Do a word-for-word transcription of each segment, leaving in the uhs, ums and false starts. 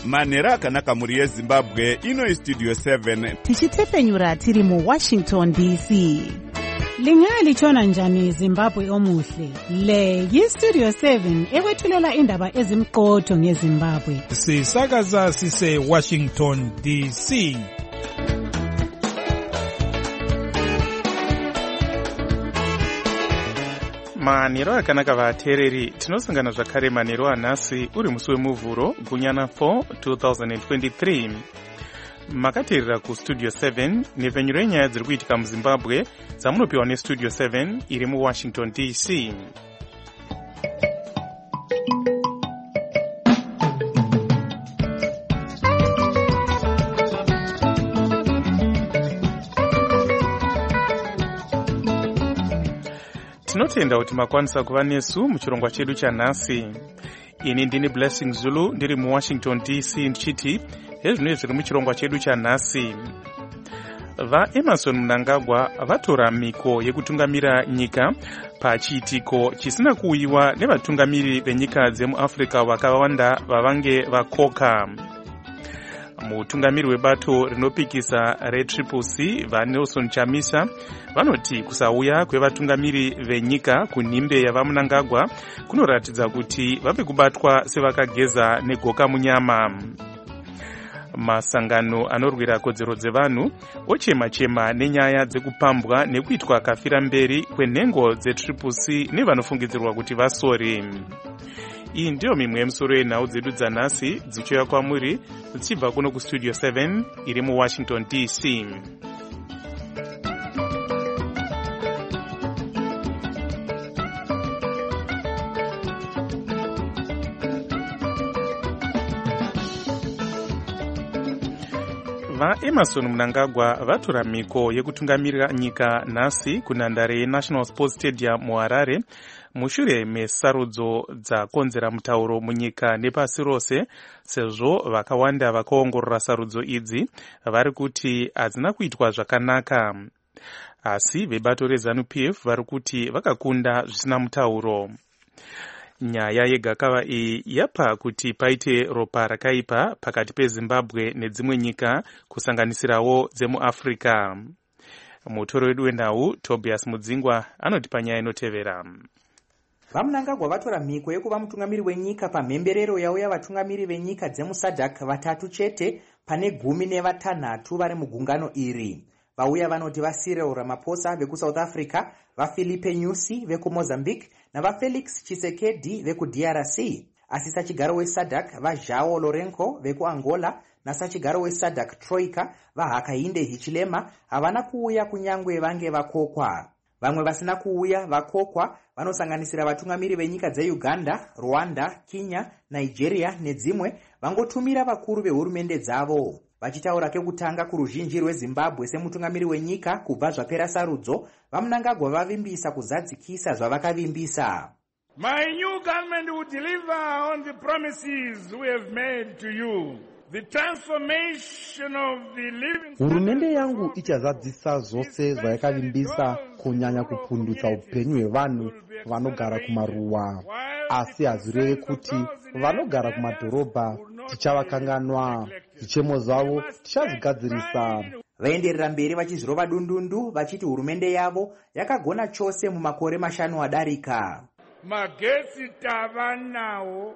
manhero akanaka muri yezimbabwe. Ino istudio seven tichitepenyura tiri mu Washington D C. Lingalitshona njani Zimbabwe omuhle? Le yistudio seven ekwethulela indaba ezimqotho ngeZimbabwe. Sisakaza sise Washington D C. Manhero akanaka vateereri, tinosangana zvakare manhero anhasi uri musi wemuvhuro gunyana four twenty twenty-three. Makateerera kustudio seven nepfenyuro yenyaya dziri kuitika muZimbabwe dzamunopiwa nestudio seven iri muWashington D C. Tinotenda kuti makwanisa kuva nesu muchirongwa chedu chanhasi. Ini ndini Blessing Zulu ndiri muWashington D C ndichiti hezvino zviri muchirongwa chedu chanhasi. VaEmerson Mnangagwa vatora miko yekutungamira nyika pachiitiko chisina kuuyiwa nevatungamiri venyika dzemuAfrica vakawanda vavange vakoka. Mutungamiri webato rinopikisa reTriple C vaNelson Chamisa vanoti kusauya kwevatungamiri venyika kunhimbe yavaMnangagwa kunoratidza kuti vave kubatwa sevakageza negoka munyama. Masangano anorwira kodzero dzevanhu ochema-chema nenyaya dzekupambwa nekuitwa kafira mberi kwenhengo dzeTriple C nevanofungidzirwa kuti vasori. Iyi ndiyo mimwe yemisoro yenhau dzedu dzanhasi dzichiuya kwamuri dzichibva kuno kustudio seven iri muWashington D C. VaEmerson Mnangagwa vatora miko yekutungamirira nyika nhasi kunhandare yeNational Sports Stadium muHarare mushure mesarudzo dzakonzera mutauro munyika nepasi rose, sezvo vakawanda vakaongorora sarudzo idzi vari kuti hadzina kuitwa zvakanaka. Asi vebato reZANU-P F vari kuti vakakunda zvisina mutauro. Nyaya yegakava iyi yapa kuti paite ropa rakaipa pakati peZimbabwe nedzimwe nyika kusanganisirawo dzemuAfrica. Mutoro wedu wenhau Tobias Mudzingwa anoti panyaya inotevera. VaMnangagwa vatora mhiko yekuva mutungamiri wenyika pamhemberero yavo yavatungamiri venyika dzemuSADC vatatu chete pane gumi nevatanhatu vari mugungano iri. Vauya vanoti vaCyril Ramaphosa vekuSouth Africa, vaPhilippe Nyusi vekuMozambique navaFelix Tshisekedi vekuD R C. Asi sachigaro weSADC vaJao Lourenco vekuAngola nasachigaro weSADC Troika vaHakainde Hichilema havana kuuya kunyangwe vange vakokwa. Vamwe vasina kuuya vakokwa vanosanganisira vatungamiri venyika dzeUganda, Rwanda, Kenya, Nigeria nedzimwe vangotumira vakuru vehurumende dzavo. Vachitaura kekutanga kuruzhinji rweZimbabwe semutungamiri wenyika kubva zvapera sarudzo, vaMnangagwa vavimbisa kuzadzikisa zvavakavimbisa. My new government will deliver on the promises we have made to you. The transformation of the living. Hurumende yangu ichazadzisa zvose zvayakavimbisa, kunyanya kupundutsa upenyu hwevanhu vanogara kumaruwa. Asi hazvirevi kuti vanogara kumadhorobha tichavakanganwa. Zvichemo zvavo tichazvigadzirisa. Vaenderera mberi vachizvirova dundundu vachiti hurumende yavo yakagona chose mumakore mashanu adarika. Magetsi tava nawo,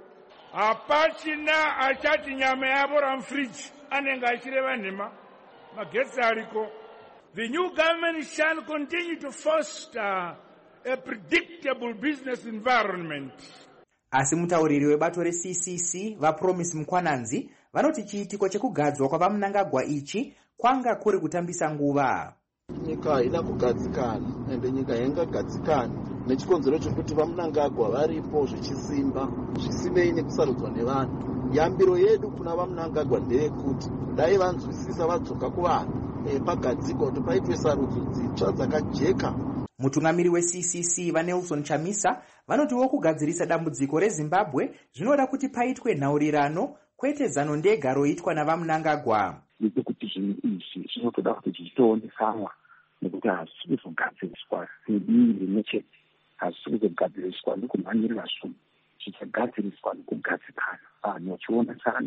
hapachina achati nyama yavo ramfridge anenge achireva nhema. Magetsi ariko. The new government shall continue to foster a predictable business environment. Asi mutauriri webato reC C C vaPromise Mkwananzi vanoti chiitiko chekugadzwa kwavaMnangagwa ichi kwanga kuri kutambisa nguva. Nyika haina kugadzikana, ende nyika ingagadzikana nechikonzero chokuti vaMnangagwa varipo zvichisimba zvisinei nekusarudzwa nevanhu. Yambiro yedu kuna vaMnangagwa ndeyekuti dai vanzwisisa vadzoka kuvanhu pagadzikwa kuti paitwe sarudzo dzitsva dzakajeka. Mutungamiri weC C C vaNelson Chamisa vanotiwo kugadzirisa dambudziko reZimbabwe zvinoda kuti paitwe nhaurirano kwete zano ndega roitwa navaMnangagwa. Kuti zvinhu izvi zvinotoda kuti zvichitoonekwa nekuti hazvisi kuzogadziriswa nedii nechete, hazvisi kuzogadziriswa nekumhanyirira zvunhu, zvichagadziriswa nekugadzikana, vanhu vachionesana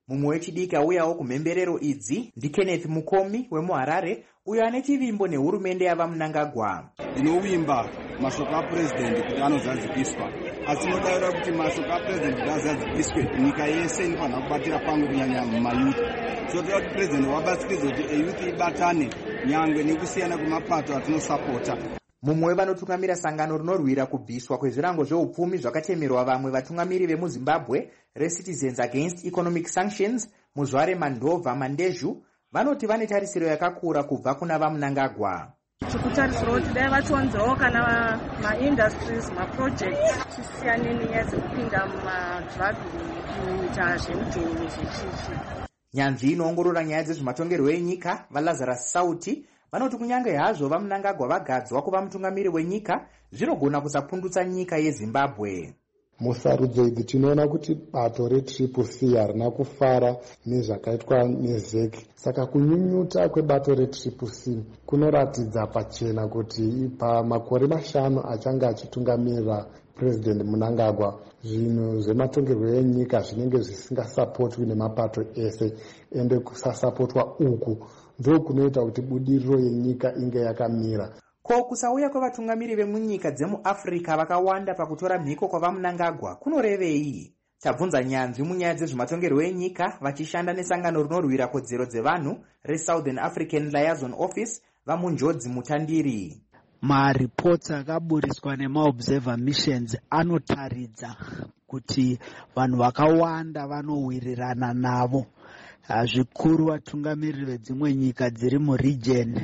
Mumwe wechidiki auyawo kumhemberero idzi ndiKenneth Mukomi wemuHarare, uyo ane chivimbo nehurumende yava Mnangagwa. Ndinovimba mashoko apurezidendi kuti anozadzikiswa, asi tinodaira kuti mashoko apurezidendi azadzikiswe nyika yese inofanira kubatira pamwe, kunyanya mumayuthi. Tinotoda kuti purezidendi wabatsikidzwa kuti eyuthi ibatane nyangwe nekusiyana kwemapato atinosapota. Mumwe wevanotungamira sangano rinorwira kubviswa kwezvirango zveupfumi zvakatemerwa vamwe vatungamiri vemuZimbabwe reCitizens Against Economic Sanctions, Muzvare Mandova Mandezhu, vanoti vane tarisiro yakakura kubva kuna vaMnangagwa. Tikutarisira kuti dai vachiwanzawo kana maindustries maprojects tisiyane nenyaya dzekupinda mumadhiragi kuita zvemudhoro zvechichi. Nyanzvi inoongorora nyaya dzezvematongerwo enyika vaLazarus Sauti vanoti kunyange hazvo vaMnangagwa vagadzwa kuva mutungamiri wenyika, zvinogona kusapundutsa nyika yeZimbabwe. Musarudzo idzi tinoona kuti bato retriple C harina kufara nezvakaitwa nezek. Saka kunyunyuta kwebato retriple C kunoratidza pachena kuti pamakore mashanu achanga achitungamirira President Mnangagwa, zvinhu zvematongerwo enyika zvinenge zvisingasapotwi nemapato ese, ende kusasapotwa uku ndo kunoita kuti budiriro yenyika inge yakamira. Ko kusauya kwavatungamiri vemunyika dzemuAfrica vakawanda pakutora mhiko kwavaMnangagwa kunorevei? Tabvunza nyanzvi munyaya dzezvematongerwo enyika vachishanda nesangano rinorwira kodzero dzevanhu reSouthern African Liaison Office vaMunjodzi Mutandiri. Maripots akaburiswa nemaobserver missions anotaridza kuti vanhu vakawanda vanowirirana navo, zvikuru vatungamiriri vedzimwe nyika dziri muregion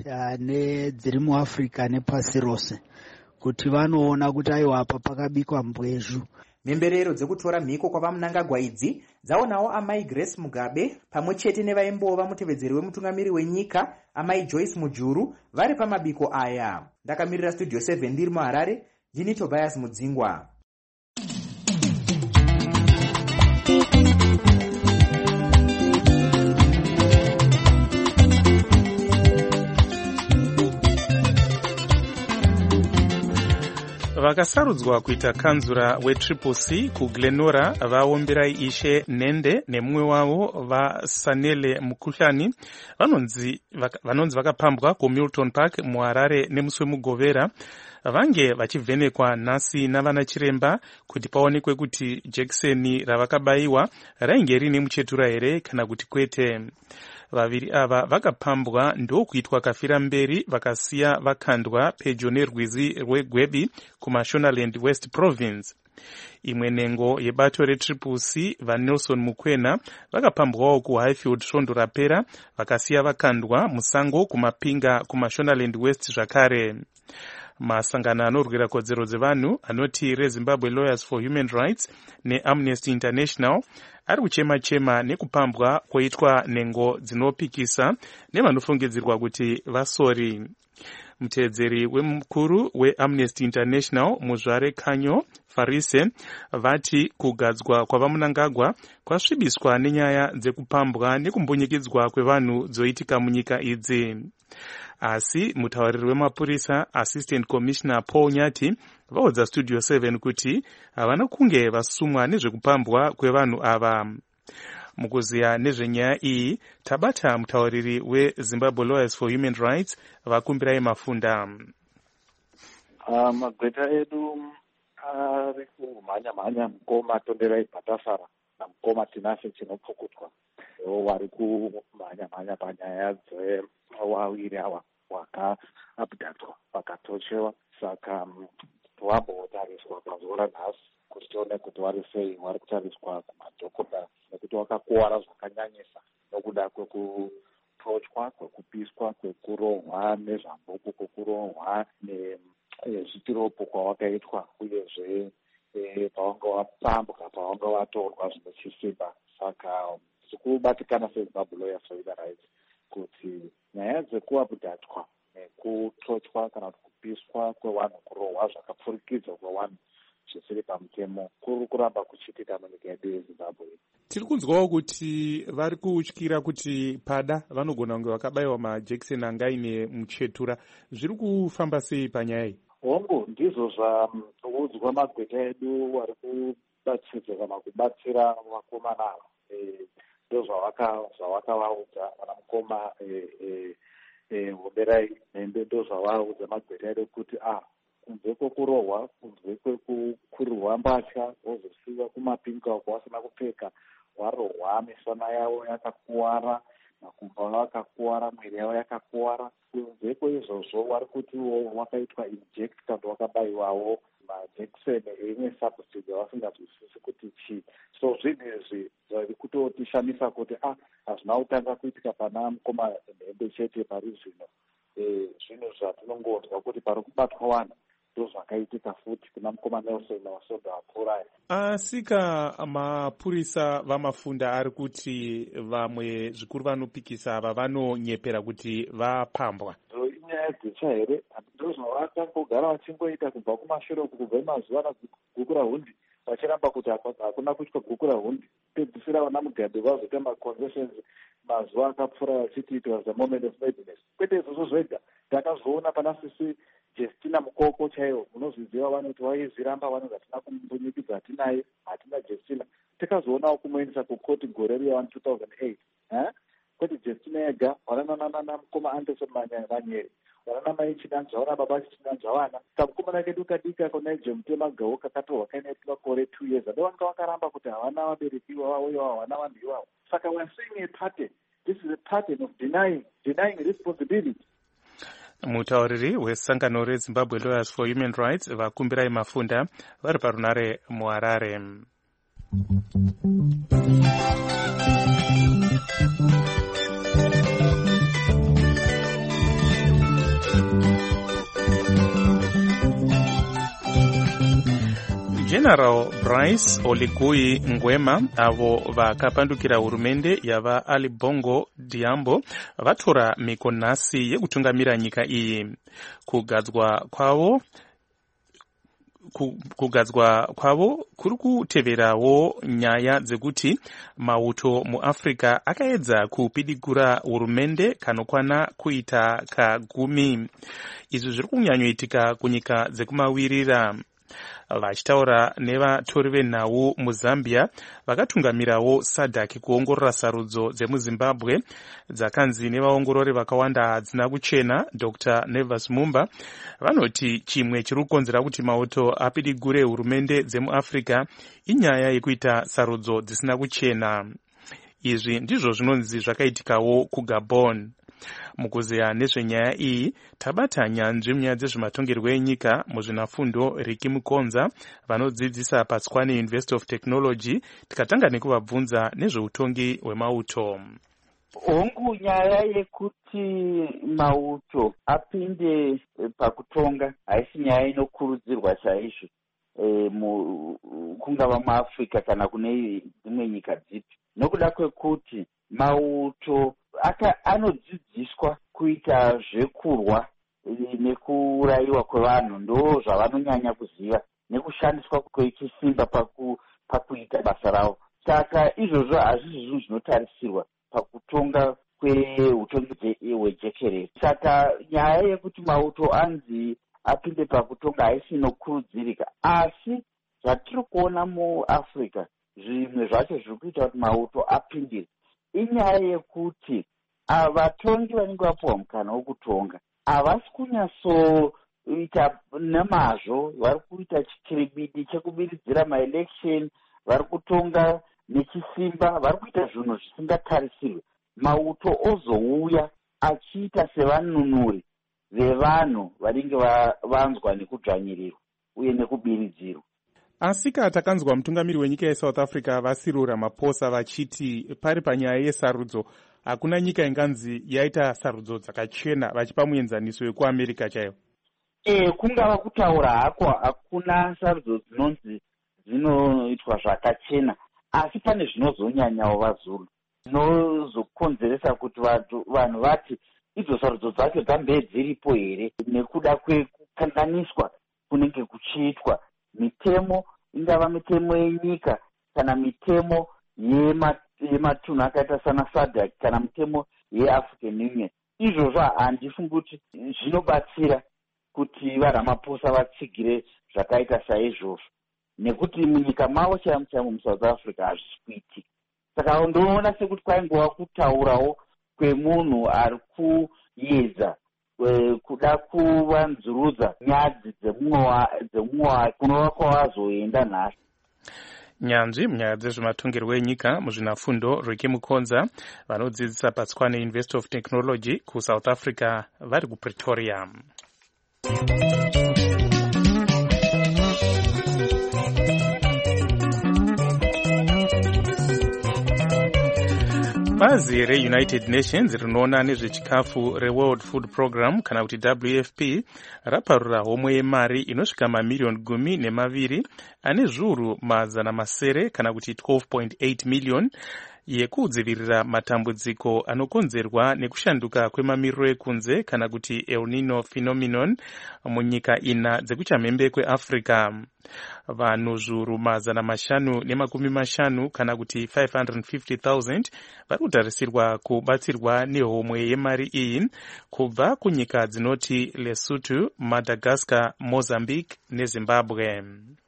nedziri muAfrica nepasi rose, kuti vanoona kuti aiwa apa pakabikwa mbwezhu. Mhemberero dzekutora mhiko kwavaMnangagwa idzi dzaonawo amai Grace Mugabe pamwe chete nevaimbova mutevedzeri wemutungamiri wenyika amai Joyce Mujuru vari pamabiko aya. Ndakamirira Studio seven ndiri muHarare, ndini Tobias Mudzingwa. Vakasarudzwa kuita kanzura wetriple C kuGlenora vaomberai Ishe Nende nemumwe wavo vaSanele Mukuhlani vanonzi vanonzi vakapambwa kuMilton Park muHarare nemusi wemuGovera vange vachivhenekwa nhasi navana chiremba kuti paonekwe kuti jekiseni ravakabayiwa rainge rine muchetura here kana kuti kwete. Vaviri ava vakapambwa ndokuitwa kafira mberi vakasiya vakandwa pedyo nerwizi rweGwebi kuMashonaland West Province. Imwe nengo yebato retriple C vaNelson Mukwena vakapambwawo kuHighfield svondo rapera vakasiya vakandwa musango kumapinga kuMashonaland West zvakare. Masangano anorwira kodzero dzevanhu anoti reZimbabwe Lawyers for Human Rights neAmnesty International ari kuchema chema nekupambwa kwoitwa nengo dzinopikisa nevanofungidzirwa kuti vasori. Mutedzeri wemukuru weAmnesty International Muzvare Kanyo Farise vati kugadzwa kwavaMnangagwa kwasvibiswa nenyaya dzekupambwa nekumbunyikidzwa kwevanhu dzoitika munyika idzi. Asi mutauriri wemapurisa Assistant Commissioner Paul Nyati vaudza Studio seven kuti havana kunge vasumwa nezvekupambwa kwevanhu ava. Mukuziya nezvenyaya iyi tabata mutauriri weZimbabwe Lawyers for Human Rights Vakumbirai Mafunda. Uh, magweta edu ari kumhanya mhanya mukoma Tonderai Bhatafara namukoma Tinashe Chinopfukutwa vari kumhanya mhanya panyaya dzevawiri ava vakaabhudatwa vakatochewa. Saka vambotariswa pazuva ranhasi kuti tione kuti vari sei. Vari kutariswa kumadhokodha nekuti vakakuwara zvakanyanyisa nokuda kwekutochwa, kwekupiswa, kwekurohwa nezvambuku, kwekurohwa nezvitiropo kwavakaitwa, uyezve pavanga vapambwa, pavanga vatorwa zvine chisimba. Saka tikubatikana seZimbabwe Lawyers for Human Rights kuti nyaya dzekuabhudatwa nekutochwa kana kuti kupiswa kwevanhu, kurohwa zvakapfurikidzwa kwevanhu zvisiri pamutemo kuri kuramba kuchitika munyika yedu yeZimbabwe. Tiri kunzwawo kuti vari kutyira kuti pada vanogona kunge vakabayiwa majekiseni angaine muchetura. Zviri kufamba sei panyaya iyi? Hongu ndizvo zvaudzwa magweta edu vari kubatsira kana kubatsira vakomana ava. ndo zvavakavaudza vana mukoma Homberai Nhembe, ndo zvavaudza magweta edu kuti ah kunze kwekurohwa, kunze kwekukurirwa mbatya, wozosiiwa kumapinga uko wasina kupfeka, warohwa, misana yavo yakakuwara, makumbo avo akakuwara, mwiri yavo yakakuwara. Kunze kweizvozvo vari kuti wakaitwa inject kana wakabayiwawo majekiseni eimwe substance yavasingazwisisi kuti chii. So zvinhu izvi zviri kutotishamisa kuti ah hazvina kutanga kuitika pana mukoma Nhembe chete pari zvino. Zvinhu zvatinongonzwa kuti pari kubatwa vanhu ndozvakaitika futi kuna mukoma Nelson Masondo apfuurayo. Asika mapurisa vamafunda ari kuti vamwe zvikuru vanopikisa ava vanonyepera kuti vapambwa. Inyaya dzitsva here, ndozvavakangogara vachingoita kubva kumashure uku, kubva mazuva guku rahundi vachiramba kuti hakuna kuitwa guku rahundi. Pedzisira vana Mugabe vazoita maconcessions mazuva akapfuura vachiti it was a moment of madness. Kwete izvozvo zvega, takazoona pana sisi Justina Mukoko chaiwo, unozviziva vanoti waizviramba vanhu vatina kumbunyikidza hatinaye, hatina Justina. Tikazoonawo kumuendesa kukoti gore riya two thousand eight. Eh? Kwete Justina yega, wanana mukoma Anderson Manyeri, wanana mai Chinanzva, wana baba Chinanzva wana. Kamukomana kedu kadika kona Jemutema Gawo kakatorwa kaine makore two years. Ndo vanga vakaramba kuti havana vabereki vavo ivo, havana vanhu ivavo. Saka we are seeing a pattern. This is a pattern of denying, denying responsibility. Mutauriri wesangano reZimbabwe Lawyers for Human Rights vakumbirai Mafunda vari parunare muHarare. General Bryce Oligui Nguema avo vakapandukira hurumende yava Ali Bongo Diambo vatora mikonasi yekutungamira nyika iyi. Kugadzwa kwavo kugadzwa kwavo kuri kuteverawo nyaya dzekuti mauto muAfrica akaedza kupidigura hurumende kanokwana kuita kagumi. Izvi zviri kunyanyoitika kunyika dzekumawirira. Vachitaura nevatori venhau muZambia vakatungamirawo SADC kuongorora sarudzo dzemuZimbabwe dzakanzi nevaongorori vakawanda hadzina kuchena. Doctor Nevers Mumba vanoti chimwe chiri kukonzera kuti mauto apidigure hurumende dzemuAfrica inyaya yekuita sarudzo dzisina kuchena. Izvi ndizvo zvinonzi zvakaitikawo kuGabon. Mukuzeya nezvenyaya iyi tabata nyanzvi munyaya dzezvematongerwo enyika muzvinafundo Riki Mukonza vanodzidzisa paTswane University of Technology. Tikatanga nekuvabvunza nezveutongi hwemauto. Hongu nyaya yekuti mauto apinde pakutonga haisi nyaya inokurudzirwa chaizvo e, kungava muAfrica kana kune dzimwe nyika dzipi, nokuda kwekuti mauto aka anodzidziswa kuita zvekurwa nekurayiwa kwevanhu, ndo zvavanonyanya kuziva, nekushandiswa kwechisimba paku, pakuita basa ravo. Saka izvozvo hazvisi zvinhu zvinotarisirwa pakutonga kweutongi hwejekerere. Saka nyaya yekuti mauto anzi apinde pakutonga haisi inokurudzirika, asi zvatiri kuona muAfrica zvimwe zvacho zviri kuita kuti mauto apindire inyaya yekuti vatongi vanenge vapuwa mukana wokutonga havasi kunyatsoita nemazvo, vari kuita chikiribidi chekubiridzira maelection, vari kutonga nechisimba, vari kuita zvinhu zvisingatarisirwe. Mauto ozouya achiita sevanunuri vevanhu vanenge vanzwa nekudzvanyirirwa uye nekubiridzirwa. Asika takanzwa mutungamiri wenyika yeSouth Africa vaCyril Ramaphosa vachiti pari panyaya yesarudzo hakuna nyika inganzi yaita sarudzo dzakachena, vachipa muenzaniso wekuAmerica chaiwo. E, kungava kutaura hako hakuna sarudzo dzinonzi dzinoitwa zvakachena, asi pane zvinozonyanyawo vaZulu zvinozokonzeresa kuti vanhu vati idzo sarudzo dzacho dzambe dziripo here, nekuda kwekukanganiswa kunenge kuchiitwa mitemo, ingava mitemo yenyika kana mitemo yematunhu akaita sana SADC kana mitemo yeAfrican Union. Izvozvo handifungi kuti zvinobatsira kuti vaRamaphosa vatsigire zvakaita saizvozvo, nekuti munyika mavo chaimo chaimo muSouth Africa hazvisi kuitika. saka ndoona sekuti kwaingova kutaurawo kwemunhu ari kuedza kuda kuvanzurudza nyadzi dzemumwe wake kunova kwavazoenda nhasi. Nyanzvi munyaya dzezvematongerwo enyika muzvinafundo Ricky Mukonza vanodzidzisa paTswane University of Technology kuSouth Africa vari kuPretoria. Bazi reUnited Nations rinoona nezvechikafu reWorld Food Program kana kuti W F P raparura homwe yemari inosvika mamiliyoni gumi nemaviri ane zviuru mazana masere kana kuti twelve point eight million yekudzivirira matambudziko anokonzerwa nekushanduka kwemamiriro ekunze kana kuti El Nino phenomenon munyika ina dzekuchamhembe kweAfrica. Vanhu zviuru mazana mashanu nemakumi mashanu kana kuti five hundred fifty thousand vari kutarisirwa kubatsirwa nehomwe yemari iyi kubva kunyika dzinoti Lesotho, Madagascar, Mozambique neZimbabwe.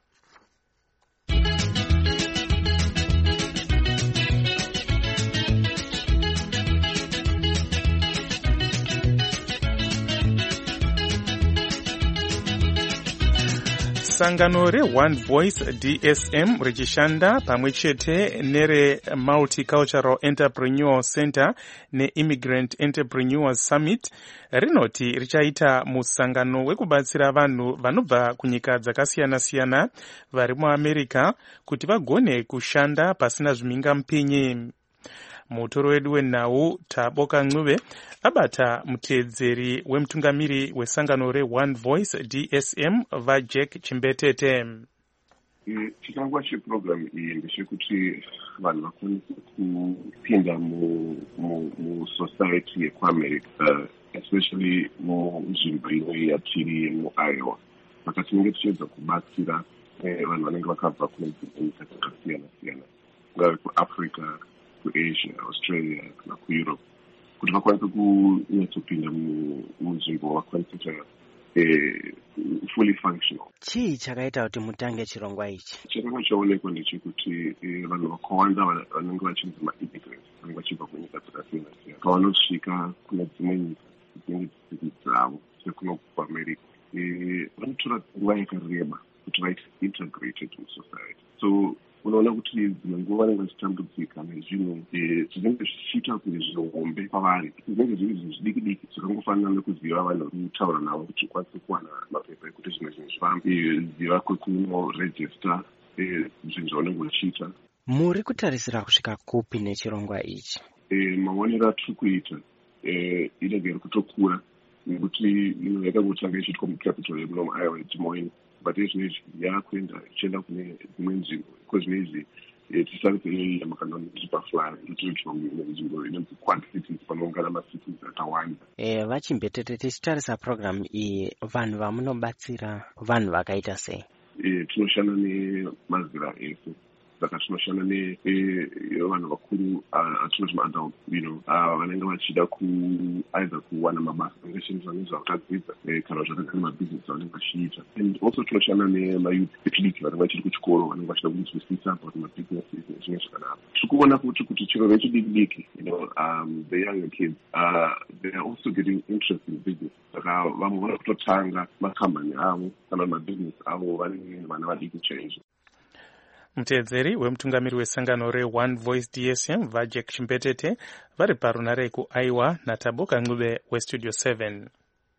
Sangano reOne Voice D S M richishanda pamwe chete nere Multicultural Entrepreneur Center neImmigrant Entrepreneurs Summit rinoti richaita musangano wekubatsira vanhu vanobva kunyika dzakasiyana-siyana vari muAmerica kuti vagone kushanda pasina zvimhingamupinyi. Mutoro wedu wenhau Taboka Ncube abata muteedzeri wemutungamiri wesangano reOne Voice D S M vaJack Chimbetete. Chitangwa cheprogramu iyi ndechekuti vanhu vakwanise kupinda musociety yekuamerica, especially munzvimbo ino yatiri muIowa. Saka tinenge tichiedza kubatsira vanhu vanenge vakabva kune nyika dzakasiyana-siyana, kungave kuAfrica, kuAsia, Australia kana kuEurope, kuti vakwanise kunyatsopinda munzvimbo vakwanise kuita fully functional. Chii chakaita kuti mutange chirongwa ichi? Chakanga chaonekwa ndechekuti vanhu vakawanda vanenge vachinzi ma-immigrants vanenge vachibva kunyika dzakasiyana-siyana pavanosvika kune dzimwe nyika dzinenge dzisiri dzavo sekuno kuAmerica vanotora nguva yakareba kuti vaite integrated musociety. So unoona kuti dzimwe nguva vanenge vachitambudzika nezvinhu zvinenge zvichiita kunge zvihombe kwavari, zvinenge zviri zvinhu zvidiki-diki zvakangofanana nekuziva vanhu vari kutaura navo kuti ukwanise kuwana mapepa ekuti zvimwe zvinhu zvifambe, ziva kwekunorejista zvinhu zvaunenge uchiita. Muri kutarisira kusvika kupi nechirongwa ichi? Maonero atiri kuita inenge iri kutokura nekuti yakangotanga ichiitwa mucapital yemuno muIowa Des Moines, but izvinezvi yakuenda ichienda kune dzimwe nzvimbo kozvinezvi tisarise iyi yamakandonoti pafly itoitwa nzvimbo inonzi quad cities panoungana macities akawanda. Vachimbetete, tichitarisa programu iyi vanhu vamunobatsira vanhu vakaita sei? Tinoshanda nemazera ese, saka tinoshanda nevanhu vakuru atinoti maadult, you know, vanenge vachida kuaidha kuwana mabasa angashandiswa nezvautadzidza kana zvakanga nemabhizinesi vanenge vachiita. And also tinoshanda nemayouth echidiki vanenge vachiri kuchikoro vanenge vachida kunzwisisa about mabhizinesi nezvimwe zvakadaro. Tiri kuona kuti kuti chiro vechidiki-diki, you know, um, the younger kids, uh, they are also getting interest in business. Saka vamwe vari kutotanga makambani avo kana mabhizinesi avo vanenge vana vadiki change. Muteedzeri wemutungamiri wesangano reOne Voice D S M vaJack Chimbetete vari parunare kuIowa naTaboka Ncube weStudio seven.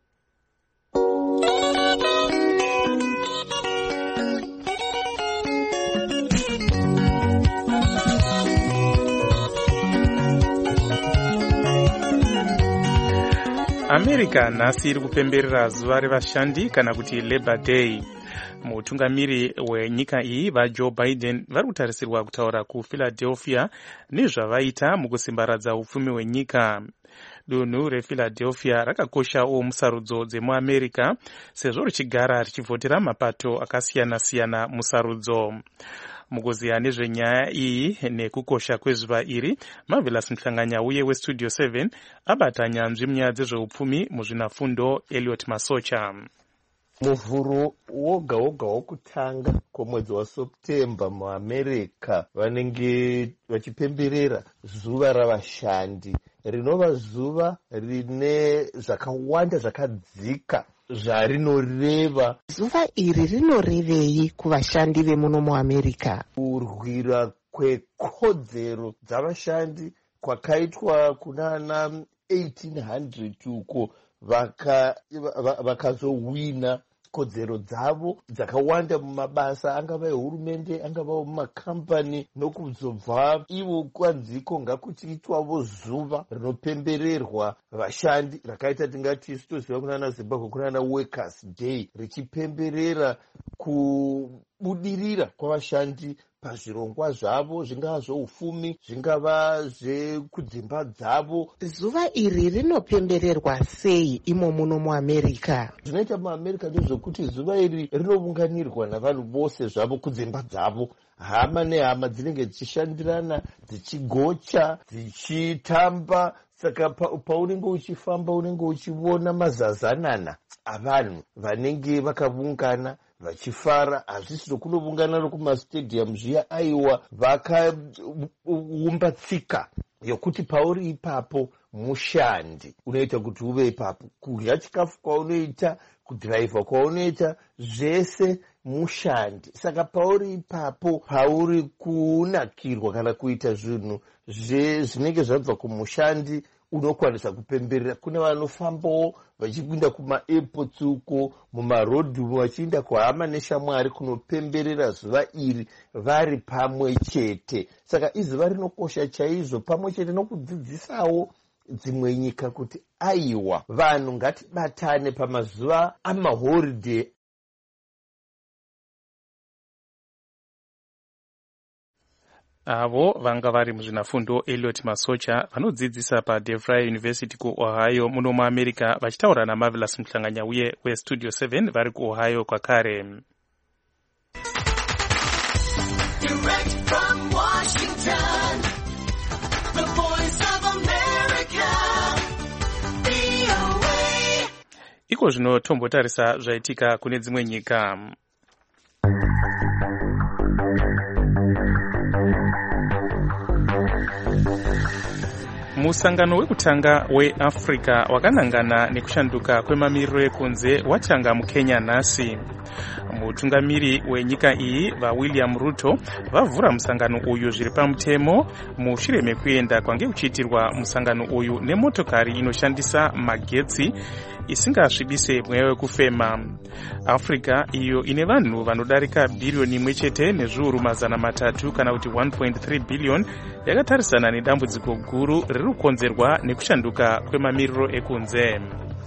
America nhasi iri kupemberera zuva revashandi kana kuti Labor Day. Mutungamiri wenyika iyi vaJoe Biden vari kutarisirwa kutaura kuPhiladelphia nezvavaita mukusimbaradza upfumi hwenyika. Dunhu rePhiladelphia rakakoshawo musarudzo dzemuAmerica sezvo richigara richivhotera mapato akasiyana-siyana musarudzo. Mukuziya nezvenyaya iyi nekukosha kwezuva iri, Marvelous Mhlanganyauye weStudio seven abata nyanzvi munyaya dzezveupfumi muzvinafundo Elliot Masocha. muvhuro woga woga wokutanga kwemwedzi waseptemba muamerica vanenge vachipemberera zuva ravashandi, rinova zuva rine zvakawanda zvakadzika zvarinoreva. Zuva iri rinorevei kuvashandi vemuno muamerica? Kurwira kwekodzero dzavashandi kwakaitwa kunana eighteen hundred uko vakazowina vaka kodzero dzavo dzakawanda mumabasa, angava ehurumende, angava mumakambani, nokuzobva ivo kwanziko ngakuchiitwavo zuva rinopembererwa vashandi rakaita tingati sitoziva kunana Zimbabwe kunana Workers Day, richipemberera kubudirira kwavashandi pazvirongwa zvavo, zvingava zveufumi, zvingava zvekudzimba dzavo. Zuva iri rinopembererwa sei imo muno muamerica? Zvinoita muamerica ndezvekuti zuva iri rinounganirwa navanhu vose zvavo kudzimba dzavo, hama nehama dzinenge dzichishandirana, dzichigocha, dzichitamba. Saka paunenge uchifamba unenge uchiona mazazanana avanhu vanenge vakaungana vachifara. Hazvisi zvokunoungana nokumastadium zviya, aiwa vakaumba tsika yokuti pauri ipapo mushandi, unoita kuti uve ipapo. Kudya chikafu kwaunoita, kudhiraivha kwaunoita, zvese mushandi. Saka pauri ipapo, pauri kunakirwa kana kuita zvinhu zvinenge zvabva kumushandi, unokwanisa kupemberera. Kune vanofambawo vachipinda kuma-airports uko, mumarodhi vachienda kuhama neshamwari kunopemberera zuva iri vari pamwe chete. Saka izuva rinokosha chaizvo, pamwe chete nokudzidzisawo dzimwe nyika kuti aiwa, vanhu ngatibatane pamazuva amaholiday. avo vanga vari muzvinafundo Elliot Masocha vanodzidzisa paDeVry University kuOhio muno muamerica, vachitaura naMarvelous Muhlanganya uye weStudio seven vari kuOhio kwakare. Direct from Washington, the voice of America, V O A. Iko zvino tombotarisa zvaitika kune dzimwe nyika. Musangano wekutanga weAfrica wakanangana nekushanduka kwemamiriro ekunze watanga muKenya nhasi. Mutungamiri wenyika iyi vaWilliam Ruto vavhura musangano uyu zviri pamutemo mushure mekuenda kwange kuchiitirwa musangano uyu nemotokari inoshandisa magetsi isingasvibise mweya wekufema. Africa iyo ine vanhu vanodarika bhiriyoni imwe chete nezviuru mazana matatu kana kuti one point three billion yakatarisana nedambudziko guru riri kukonzerwa nekushanduka kwemamiriro ekunze.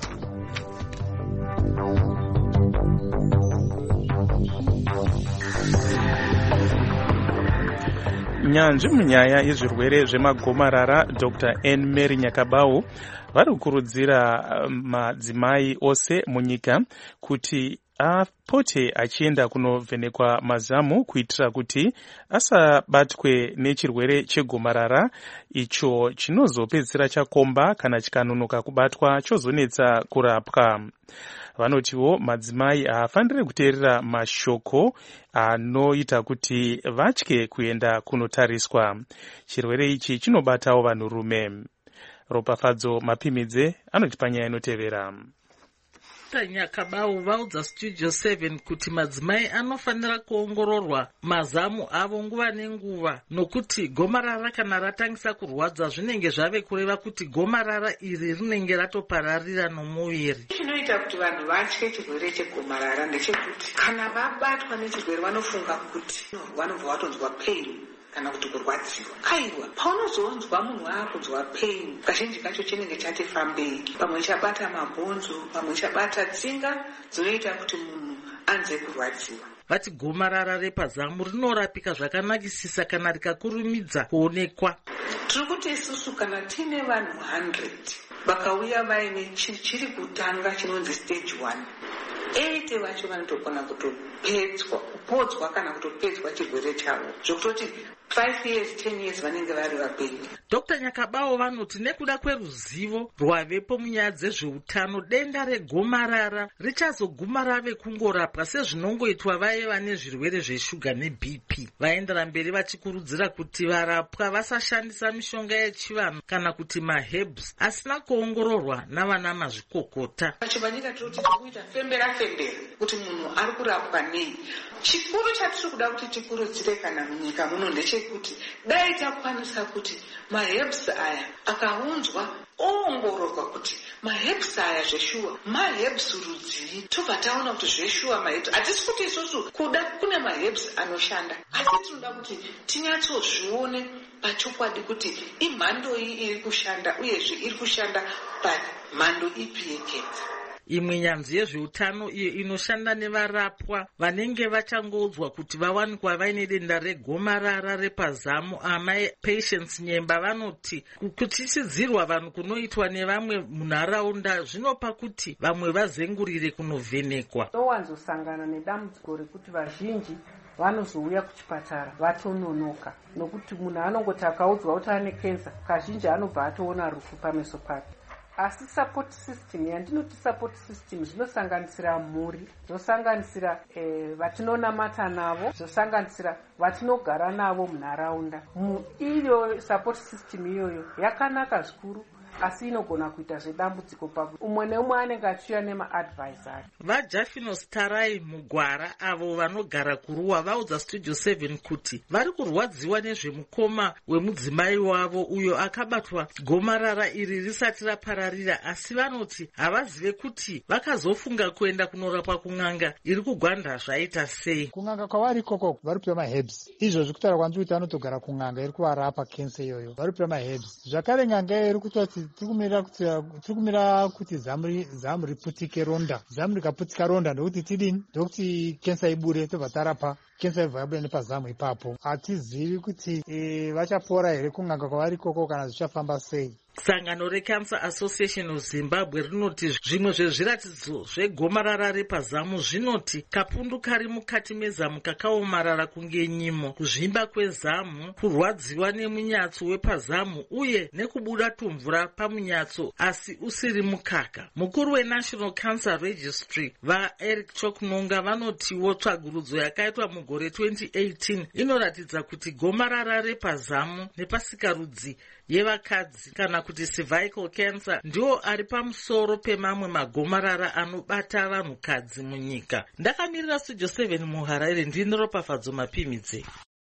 Nyanzvi munyaya yezvirwere zvemagomarara Doctor Anne Mary Nyakabau vari kukurudzira madzimai ose munyika kuti apote achienda kunovhenekwa mazamu kuitira kuti asabatwe nechirwere chegomarara icho chinozopedzisira chakomba kana chikanonoka kubatwa chozonetsa kurapwa. Vanotiwo madzimai haafaniri kuteerera mashoko anoita kuti vatye kuenda kunotariswa. Chirwere ichi chinobatawo vanhurume. Ropafadzo Mapimidze anoti panyaya inotevera. Nyakabau vaudza Studio seven kuti madzimai anofanira kuongororwa mazamu avo nguva nenguva, nokuti gomarara kana ratangisa kurwadza zvinenge zvave kureva kuti gomarara iri rinenge ratopararira nomuviri. Chinoita kuti vanhu vatye chirwere chegomarara ndechekuti kana vabatwa nechirwere vanofunga kuti vanobva vatonzwa pain kana kuti kurwadziwa. Aiwa, paunozonzwa munhu waakunzwa pain, kazhinji kacho chinenge chati fambei. Pamwe chabata mabhonzo, pamwe chabata tsinga, dzinoita kuti munhu anze kurwadziwa. Vati gomarara repazamu rinorapika zvakanakisisa kana rikakurumidza kuonekwa. Tiri kuti isusu kana tine vanhu one hundred vakauya vaine chiri kutanga chinonzi stage one, eighty vacho vanotokona kutopedzwa kupodzwa kana kutopedzwa chirwere chavo, zvokutoti five years ten years vanenge vari vapenyu. Dr Nyakabawo vanoti nekuda kweruzivo rwavepo munyaya dzezveutano, denda regomarara richazoguma rave kungorapwa sezvinongoitwa vaye vane zvirwere zveshuga neB P. Vaendera mberi vachikurudzira kuti varapwa vasashandisa mishonga yechivanhu kana kuti maherbs asina kuongororwa navana mazvikokota. Pachimanyika tiri kuti tikuita fembera fembera kuti munhu ari kurapwa nei. Chikuru chatiri kuda kuti tikurudzire kana munyika muno ndechekuti dai takwanisa kuti maherbs aya akaunzwa oongororwa kuti maherbs aya zveshuwa maherbs rudzii, tobva taona kuti zveshuwa maherbs. Hatisi kuti isusu kuda kune maherbs anoshanda, asi tinoda kuti tinyatsozvione pachokwadi kuti imhando iyi iri kushanda uyezve iri kushanda pamhando ipi yekenza. Imwe nyanzvi yezveutano iyo inoshanda nevarapwa vanenge vachangoudzwa kuti vawanikwa vaine denda regomarara repazamu, amai Patience Nyemba, vanoti kutichidzirwa vanhu kunoitwa nevamwe munharaunda zvinopa kuti vamwe vazengurire kunovhenekwa. Towanzosangana nedambudziko rekuti vazhinji vanozouya kuchipatara vatononoka, nokuti munhu anongoti akaudzwa kuti ane kenza, kazhinji anobva atoona rufu pameso pake. Asi support system yandinoti support system zvinosanganisira mhuri, zvosanganisira eh, vatinonamata navo, zvosanganisira vatinogara navo munharaunda. Iyo support system iyoyo yakanaka zvikuru, asi inogona kuita zvedambudziko pakuti umwe neumwe anenge achiuya nemaadvisor. VaJafino Starai Mugwara avo vanogara kuruwa vaudza Studio seven kuti vari kurwadziwa nezvemukoma wemudzimai wavo uyo akabatwa gomarara iri risati rapararira, asi vanoti havazive kuti vakazofunga kuenda kunorapwa kun'anga iri kugwanda zvaita sei. Kun'anga kwavari ikoko vari kupiwa maherbs, izvozvi kutaura kwanzi kuti anotogara kun'anga iri kuvarapa kensa iyoyo, vari kupiwa maherbs. Zvakare n'anga iri kutoti tirikumira kuti tirikumira kuti zamu zamu riputike ronda, zamu rikaputika ronda ndokuti tidini, ndokuti kensa ibure, tobva tarapa kensa ibva yabuda nepazamu ipapo. Hatizivi kuti e, vachapora here kun'anga kwavari ikoko kana zvichafamba sei. Sangano reCancer Association of Zimbabwe rinoti zvimwe zvezviratidzo zvegomarara repazamu zvinoti kapundu kari mukati mezamu kakaomarara kunge nyimo, kuzvimba kwezamu, kurwadziwa nemunyatso wepazamu uye nekubuda tumvura pamunyatso asi usiri mukaka. Mukuru weNational Cancer Registry vaEric Choknonga vanotiwo tsvagurudzo yakaitwa mugore twenty eighteen inoratidza kuti gomarara repazamu nepasikarudzi yevakadzi kana kuti cervical cancer ndiwo ari pamusoro pemamwe magomarara anobata vanhukadzi munyika. Ndakamirira Studio seven muHarare, ndini Ropafadzo Mapimidze.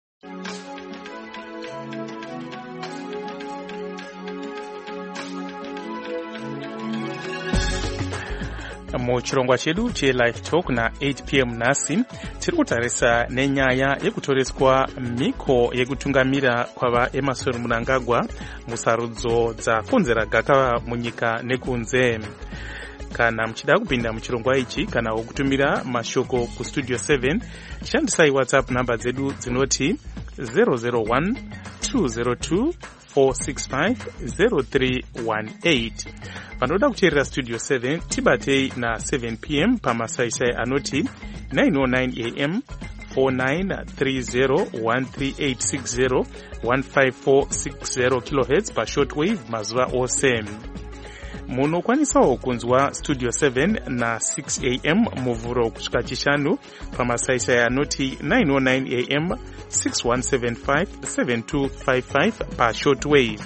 Muchirongwa chedu cheLive Talk na eight p m nhasi tiri kutarisa nenyaya yekutoreswa mhiko yekutungamira kwava Emmerson Mnangagwa musarudzo dzakonzera gakava munyika nekunze. Kana muchida kupinda muchirongwa ichi kana wokutumira mashoko kuStudio seven, shandisai WhatsApp namba dzedu dzinoti zero zero one two zero two four six five zero three one eight. Vanoda kuteerera Studio seven tibatei na seven p m pamasaisai anoti nine oh nine a m four nine three zero one three eight six zero one five four six zero kilohertz pashortwave mazuva ose. Munokwanisawo kunzwa Studio seven na six a m muvhuro kusvika chishanu pamasaisai anoti nine oh nine a m six one seven five seven two five five pashortwave.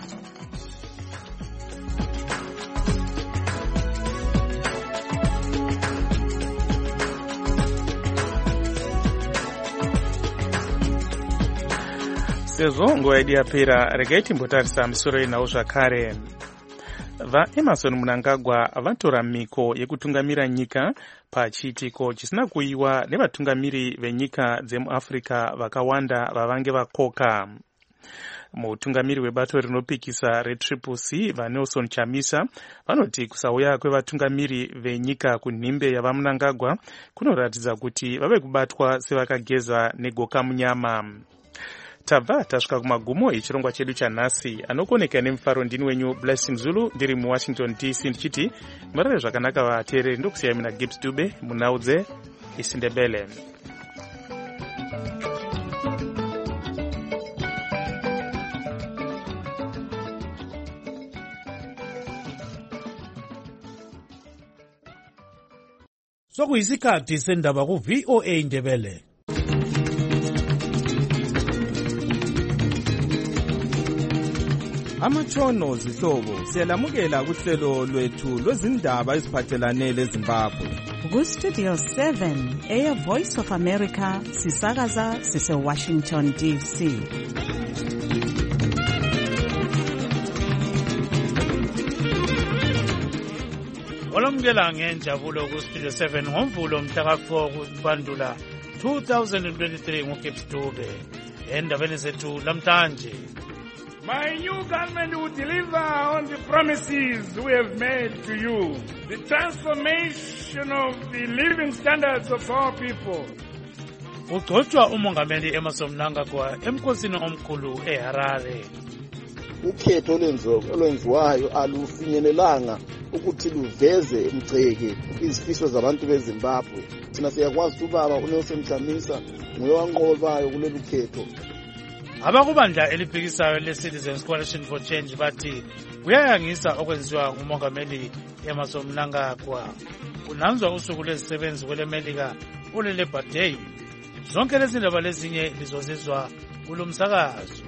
Sezvo nguva yedu yapera, regai timbotarisa misoro inawo zvakare. VaEmmerson Mnangagwa vatora mhiko yekutungamira nyika pachiitiko chisina kuiwa nevatungamiri venyika dzemuAfrica vakawanda vavange vakoka. Mutungamiri webato rinopikisa reTriple C vaNelson Chamisa vanoti kusauya kwevatungamiri venyika kunhimbe yavaMnangagwa kunoratidza kuti vave kubatwa sevakageza negoka munyama. Tabva tasvika kumagumo echirongwa chedu chanhasi. Anokoneka nemufaro ndini wenyu Blessing Zulu, ndiri muWashington D C ndichiti murare zvakanaka vateereri. Ndokusiyai mina Gibbs Dube munaudze isindebele. Sokuyisikhathi sendaba ku V O A Ndebele. Amatshono zihlobo siyalamukela kuhlelo lwethu lwezindaba eziphathelane leZimbabwe. Ku Studio seven, Air Voice of America, sisakaza sise Washington D C. Olomkela ngenjabulo ku Studio seven ngomvulo mhla ka four kuBandula two thousand twenty-three ngoGibbs Dube. Endabeni zethu lamhlanje. My new government will deliver on the promises we have made to you. The transformation of the living standards of our people. Ugcotshwa umongameli Emmerson Mnangagwa emkhosini omkhulu eHarare. Ukhetho olwenziwayo alufinyelelanga ukuthi luveze emgceke izifiso zabantu beZimbabwe. Thina siyakwazi ubaba uNelson Chamisa nguye wanqobayo kuleli khetho. Abakubandla elibhikisayo le-Citizens Coalition for Change bathi kuyayangisa okwenziwa ngumongameli Emmerson Mnangagwa. Kunanzwa usuku lwezisebenzi kwelemelika ule-Labor Day. Zonke lezi ndaba lezinye lizozizwa kulo msakazo.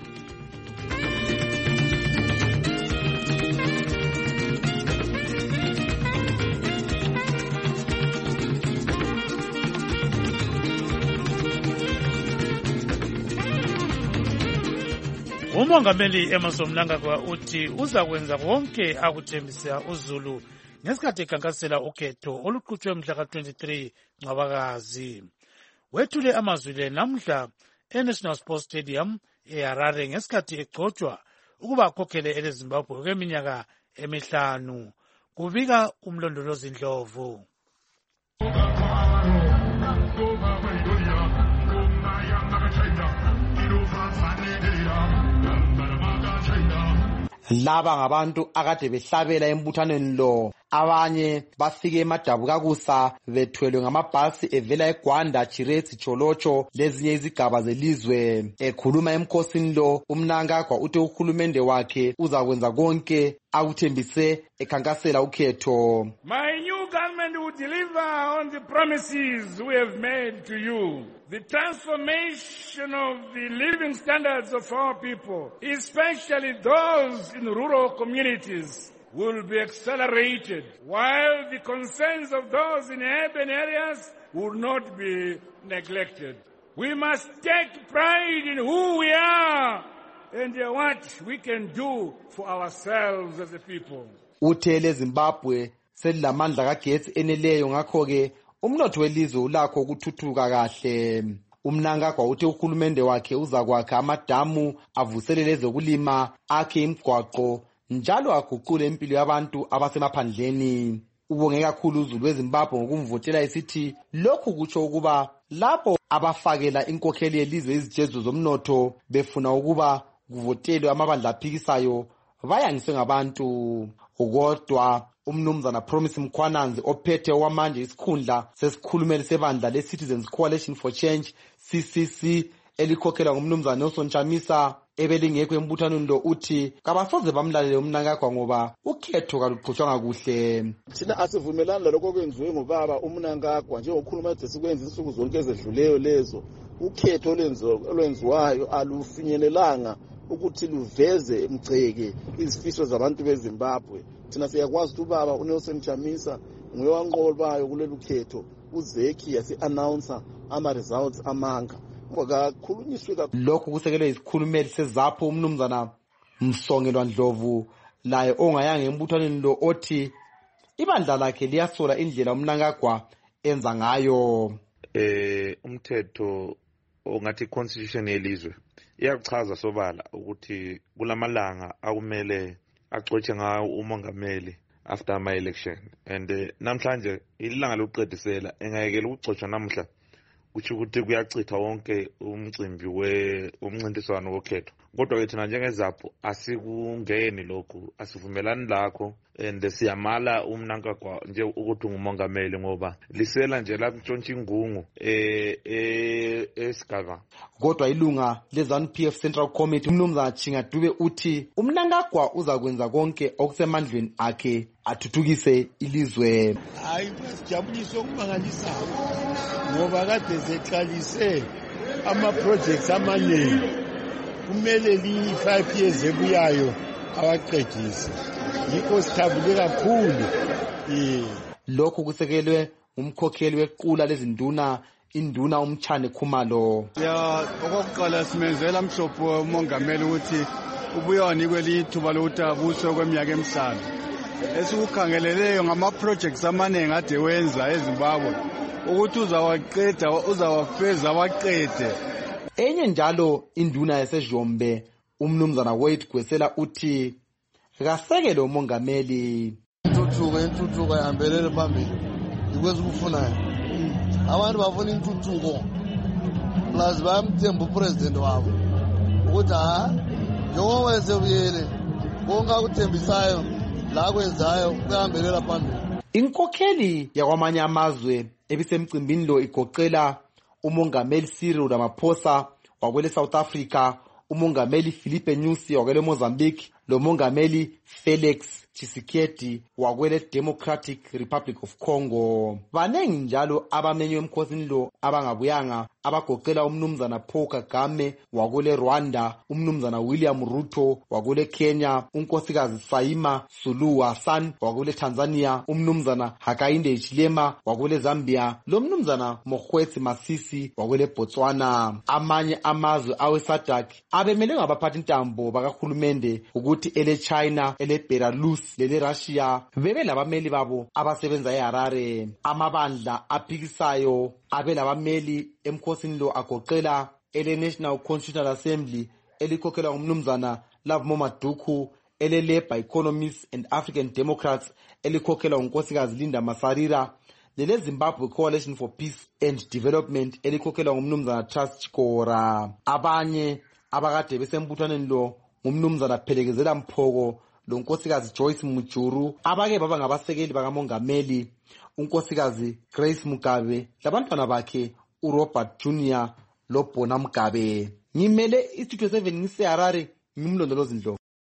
Umongameli Emmerson Mnangagwa uthi uzakwenza konke akuthembisa uZulu ngesikhathi ekhankasela ukhetho oluqhutshwe mhla ka twenty-three Ncwabakazi. Wethule amazwi le namhla eNational Sports Stadium eHarare ngesikhathi egcotshwa ukuba akhokhele eleZimbabwe kweminyaka emihlanu. Kubika umlondolozi Ndlovu. Laba ngabantu akade behlabela embuthanweni lo. Abanye bafike emadabukakusa bethwelwe ngamabhasi evela eGwanda, Chiretsi, Cholocho lezinye izigaba zelizwe. Ekhuluma emkhosini lo, uMnangagwa uthi uhulumende wakhe uzakwenza konke akuthembise ekhankasela ukhetho. My new government will deliver on the promises we have made to you. The transformation of the living standards of our people, especially those in rural communities, will be accelerated, while the concerns of those in urban areas will not be neglected. We must take pride in who we are and what we can do for ourselves as a people. Uthele Zimbabwe selilamandla kagetsi eneleyo, ngakho ke umnotho welizwe ulakho ukuthuthuka kahle. uMnangagwa uthi uhulumende wakhe uzakwakha amadamu avuselele ezokulima, akhe imigwaqo njalo aguqule impilo yabantu abasemaphandleni. Ubonge kakhulu uZulu weZimbabwe ngokumvotela isithi lokhu kutsho ukuba lapho abafakela inkokheli yelizwe izijezo zomnotho befuna ukuba kuvotelwe amabandla aphikisayo bayangiswe ngabantu. Kodwa umnumzana Promise Mkhwananzi ophethe owamanje isikhundla sesikhulumeli sebandla le-Citizens Coalition for Change C C C elikhokhelwa ngumnumzana Nelson Chamisa ebelingekho embuthanweni lo uthi kabasoze bamlalele uMnangagwa ngoba ukhetho kaluqhutshwanga kuhle. Thina asivumelani lalokho kwenziwe ngobaba uMnangagwa njengokhuluma ethi sikwenza insuku zonke ezedluleyo lezo. Ukhetho olwenziwayo alufinyelelanga ukuthi luveze emgceke izifiso zabantu beZimbabwe. Thina siyakwazi ukuthi ubaba uNelson Chamisa nguye wanqobayo kuleli khetho. uZeki yasi-announcer ama-results amanga. Lokhu kusekelwe isikhulumeli seZAPHU umnumzana Msongelwa Ndlovu, laye ongayanga embuthanweni lo othi ibandla lakhe liyasola indlela uMnangagwa enza ngayo. Eh umthetho ongathi constitution yelizwe iyachaza sobala ukuthi kulamalanga akumele agcotshe ngawo umongameli after ama election, and uh, namhlanje ilanga lokuqedisela engayekela ukugcotshwa namhla kutsho ukuthi kuyachithwa wonke umcimbi womncintiswano wokhetho. Kodwa-ke thina njengezapho asikungeni lokhu, asivumelani lakho, and siyamala uMnangagwa nje ukuthi ngumongameli ngoba lisela nje lakutshontsha ingungu esigaba. Kodwa ilunga le-ZANU P F Central Committee uMnumzana Chinga Dube uthi uMnangagwa uzakwenza konke okusemandleni akhe athuthukise ilizwe. Hayi kwasijabulisa okumangalisayo ngoba kade seqalise ama-projects amaningi, kumele li-five years ebuyayo awaqedise. Yikho sithabule kakhulu. Lokhu kusekelwe umkhokheli wequla lezinduna induna uMtshane Khumalo. Ya okokuqala simenzela mhlopho umongameli ukuthi ubuye wanikwe lithuba lokuthi abuse kweminyaka emihlanu. Esikukhangeleleyo ngama-projects amaningi ade wenza eZimbabwe ukuthi uzawaqeda uzawafeza waqede. Enye njalo induna yaseJombe uMnumzana Wade Gwesela uthi kasekele umongameli. Intuthuko intuthuko ihambelele phambili ikwenza ukufunayo. Abantu bafuna intuthuko plus bayamthemba upresident wabo ukuthi ha njengoba wesebuyele konke akuthembisayo la kwenzayo kuyahambelela phambili. Inkokheli yakwamanye amazwe ebisemcimbini lo igoqela umongameli Cyril Ramaphosa wakwele South Africa, umongameli Filipe Nyusi wakwele Mozambique, lo mongameli Felix Tshisekedi wakwele Democratic Republic of Congo. Banengi njalo abamenywe emkhosini lo abangabuyanga abagoqela uMnumzana Paul Kagame wakwele Rwanda, uMnumzana William Ruto wakwele Kenya, unkosikazi Saima Suluhu Hassan wakwele Tanzania, uMnumzana Hakainde Hichilema wakwele Zambia, lo Mnumzana Mokgweetsi Masisi wakwele Botswana. Amanye amazwe awe SADC abemele ngabaphathi ntambo bakahulumende ukuthi ele China, ele Belarus, lele Russia bebe labameli babo abasebenza eHarare. Amabandla aphikisayo abe labameli emkhosini lo agoqela ele National Constitutional Assembly elikhokhelwa nguMnumzana Lovemo Maduku, ele Labour Economists and African Democrats elikhokhelwa ngunkosikazi Linda Masarira, lele Zimbabwe Coalition for Peace and Development elikhokhelwa nguMnumzana Trust Chikora. Abanye abakade besembuthaneni lo nguMnumzana Phelekezela Mphoko, lo nkosikazi Joyce Mujuru, abake baba ngabasekeli bakamongameli unkosikazi Grace Mugabe labantwana bakhe uRobert Junior loBona Mugabe. Ngimele istudio seven ngiseHarare, ngimlondolozi Ndlovu.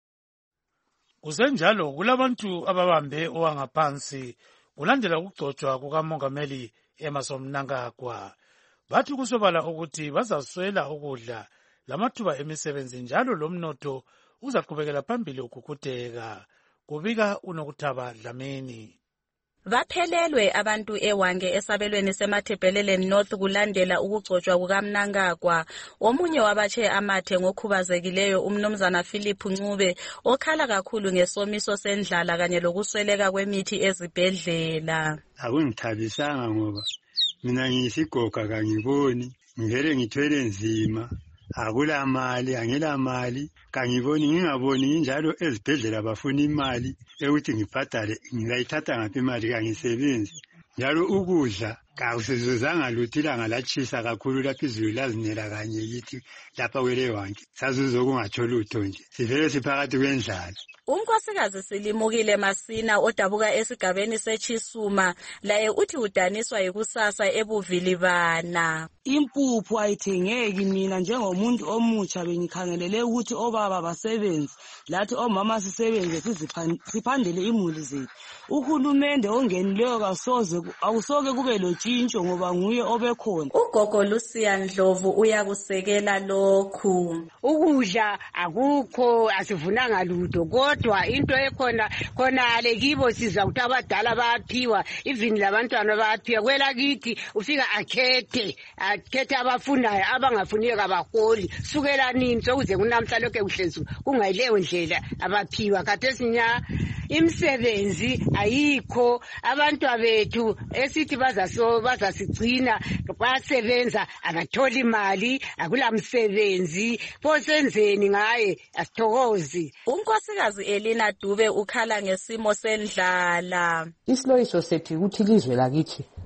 Kusenjalo kulabantu ababambe owangaphansi kulandela ukugcotshwa kukamongameli Emmerson Mnangagwa. Bathi kusobala ukuthi bazaswela ukudla lamathuba emisebenzi njalo lomnotho uzaqhubekela phambili ukukhutheka. Kubika uNokuthaba Dlamini. Baphelelwe abantu ewange esabelweni semathebheleleni North kulandela ukugcotshwa kukaMnangagwa. Omunye wabatshe amathe ngokhubazekileyo uMnumzana Philip Ncube okhala kakhulu ngesomiso sendlala kanye lokusweleka kwemithi ezibhedlela. Akungithabisanga ngoba mina ngiyisigoga kangiboni, ngivele ngithwele nzima. Akula mali, angela mali, kangiboni ngingaboni njalo ezibhedlela bafuna imali ukuthi ngibhadale, ngingayithatha ngaphi imali kangisebenzi. Njalo ukudla kakusizuzanga luthilanga latshisa kakhulu lapha izulu lazinela kanye yithi lapha kwele wanke. Sazuzokungathola utho nje. Sivele siphakathi kwendlala. Unkosikazi Silimukile Masina odabuka esigabeni seChisuma laye uthi udaniswa yikusasa ebuvilibana. Impuphu ayithengeki, mina njengomuntu omutsha bengikhangelele ukuthi obaba basebenze lathi omama sisebenze siphandele imuli zethu. Uhulumende ongenileyo kasoze awusoke kube lotshintsho ngoba nguye obekhona. Ugogo Lucia Ndlovu uyakusekela lokhu. Ukudla akukho, asivunanga lutho, kodwa into ekhona khona lekibo siza ukuthi abadala bayaphiwa, even labantwana bayaphiwa. Kwela kithi ufika akhethe akhethe abafunayo, abangafuniyo kabaholi. Sukela nini sokuze kunamhla lokho kuhlezu kungayileyo ndlela abaphiwa. Khathesinya imisebenzi ayikho, abantu bethu esithi bazaso bazasigcina basebenza abathola imali, akula msebenzi. Posenzeni ngaye asithokozi. Unkosikazi Elina Dube ukhala ngesimo sendlala. Isiloyiso sethu ukuthi ilizwe lakithi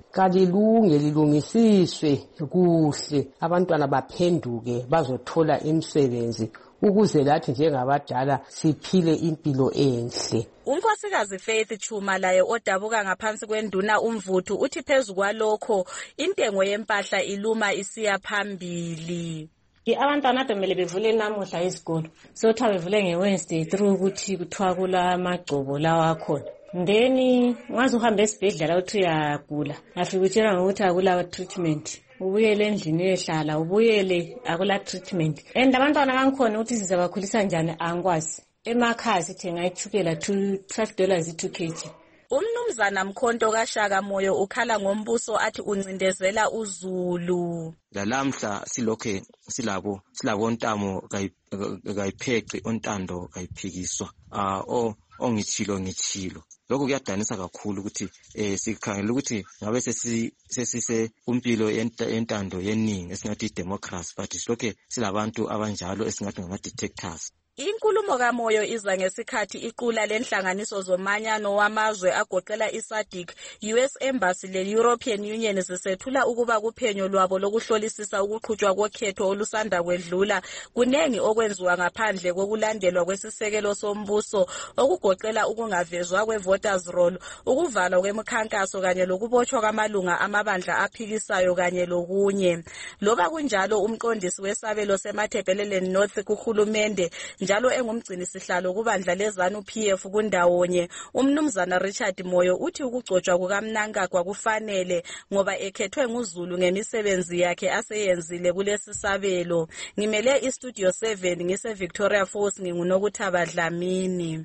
kalilunge lilungisiswe kuhle abantwana baphenduke bazothola imisebenzi ukuze lathi njengabadala siphile impilo enhle. Unkosikazi Faith Chuma laye odabuka ngaphansi kwenduna uMvuthu uthi phezu kwalokho intengo yempahla iluma isiya phambili. Abantwana domele bevule namuhla izikolo. Sothi bevule ngeWednesday through ukuthi kuthiwa kula amagcobo lawa akhona. Then ngaze uhambe esibhedlela uthi uyagula. Afike utshela ngokuthi akula treatment. Ubuyele endlini ehlala, ubuyele akula treatment. And abantwana bangikhona ukuthi sizabakhulisa njani angikwazi. Emakhaya sithenga ichukela twelve dollars two kilograms. Umnumzana Mkhonto kaShaka Moyo ukhala ngombuso athi uncindezela uZulu. Lalamhla silokhe silabo silabo ntamo kayipheqe ontando kayiphikiswa. Ah o ongithilo ngithilo. Lokho kuyadanisa kakhulu ukuthi eh sikhangela ukuthi ngabe sesi sesise kumpilo yentando yeningi esingathi democracy but silokhe silabantu abanjalo esingathi ngama detectors. Inkulumo kaMoyo iza ngesikhathi iqula lenhlanganiso zomanyano wamazwe agoqela iSADC, U S Embassy le-European Union zisethula ukuba kuphenyo lwabo lokuhlolisisa ukuqhutshwa kokhetho olusanda kwedlula kunengi okwenziwa ngaphandle kokulandelwa kwesisekelo sombuso okugoqela ukungavezwa kwe-voters roll, ukuvalwa kwemikhankaso kanye lokubotshwa kwamalunga amabandla aphikisayo kanye lokunye. Loba kunjalo umqondisi wesabelo seMatabeleland North kuhulumende njalo engumgcini sihlalo kubandla lezanu P F kundawonye umnumzana Richard Moyo uthi ukugcotshwa kukaMnangagwa kufanele ngoba ekhethwe nguZulu ngemisebenzi yakhe aseyenzile kulesi sabelo. Ngimele iStudio seven ngise Victoria Falls ngingunokuthaba Dlamini.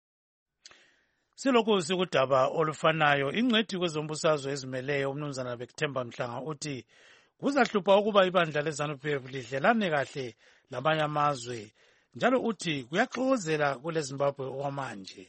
Silokhu sikudaba olufanayo ingcwethi kwezombusazwe ezimeleyo umnumzana Bekthemba Mhlanga uthi kuzahlupha ukuba ibandla lezanu P F lidlelane kahle lamanye amazwe. Njalo uthi kuyaxokozela kule Zimbabwe okwamanje.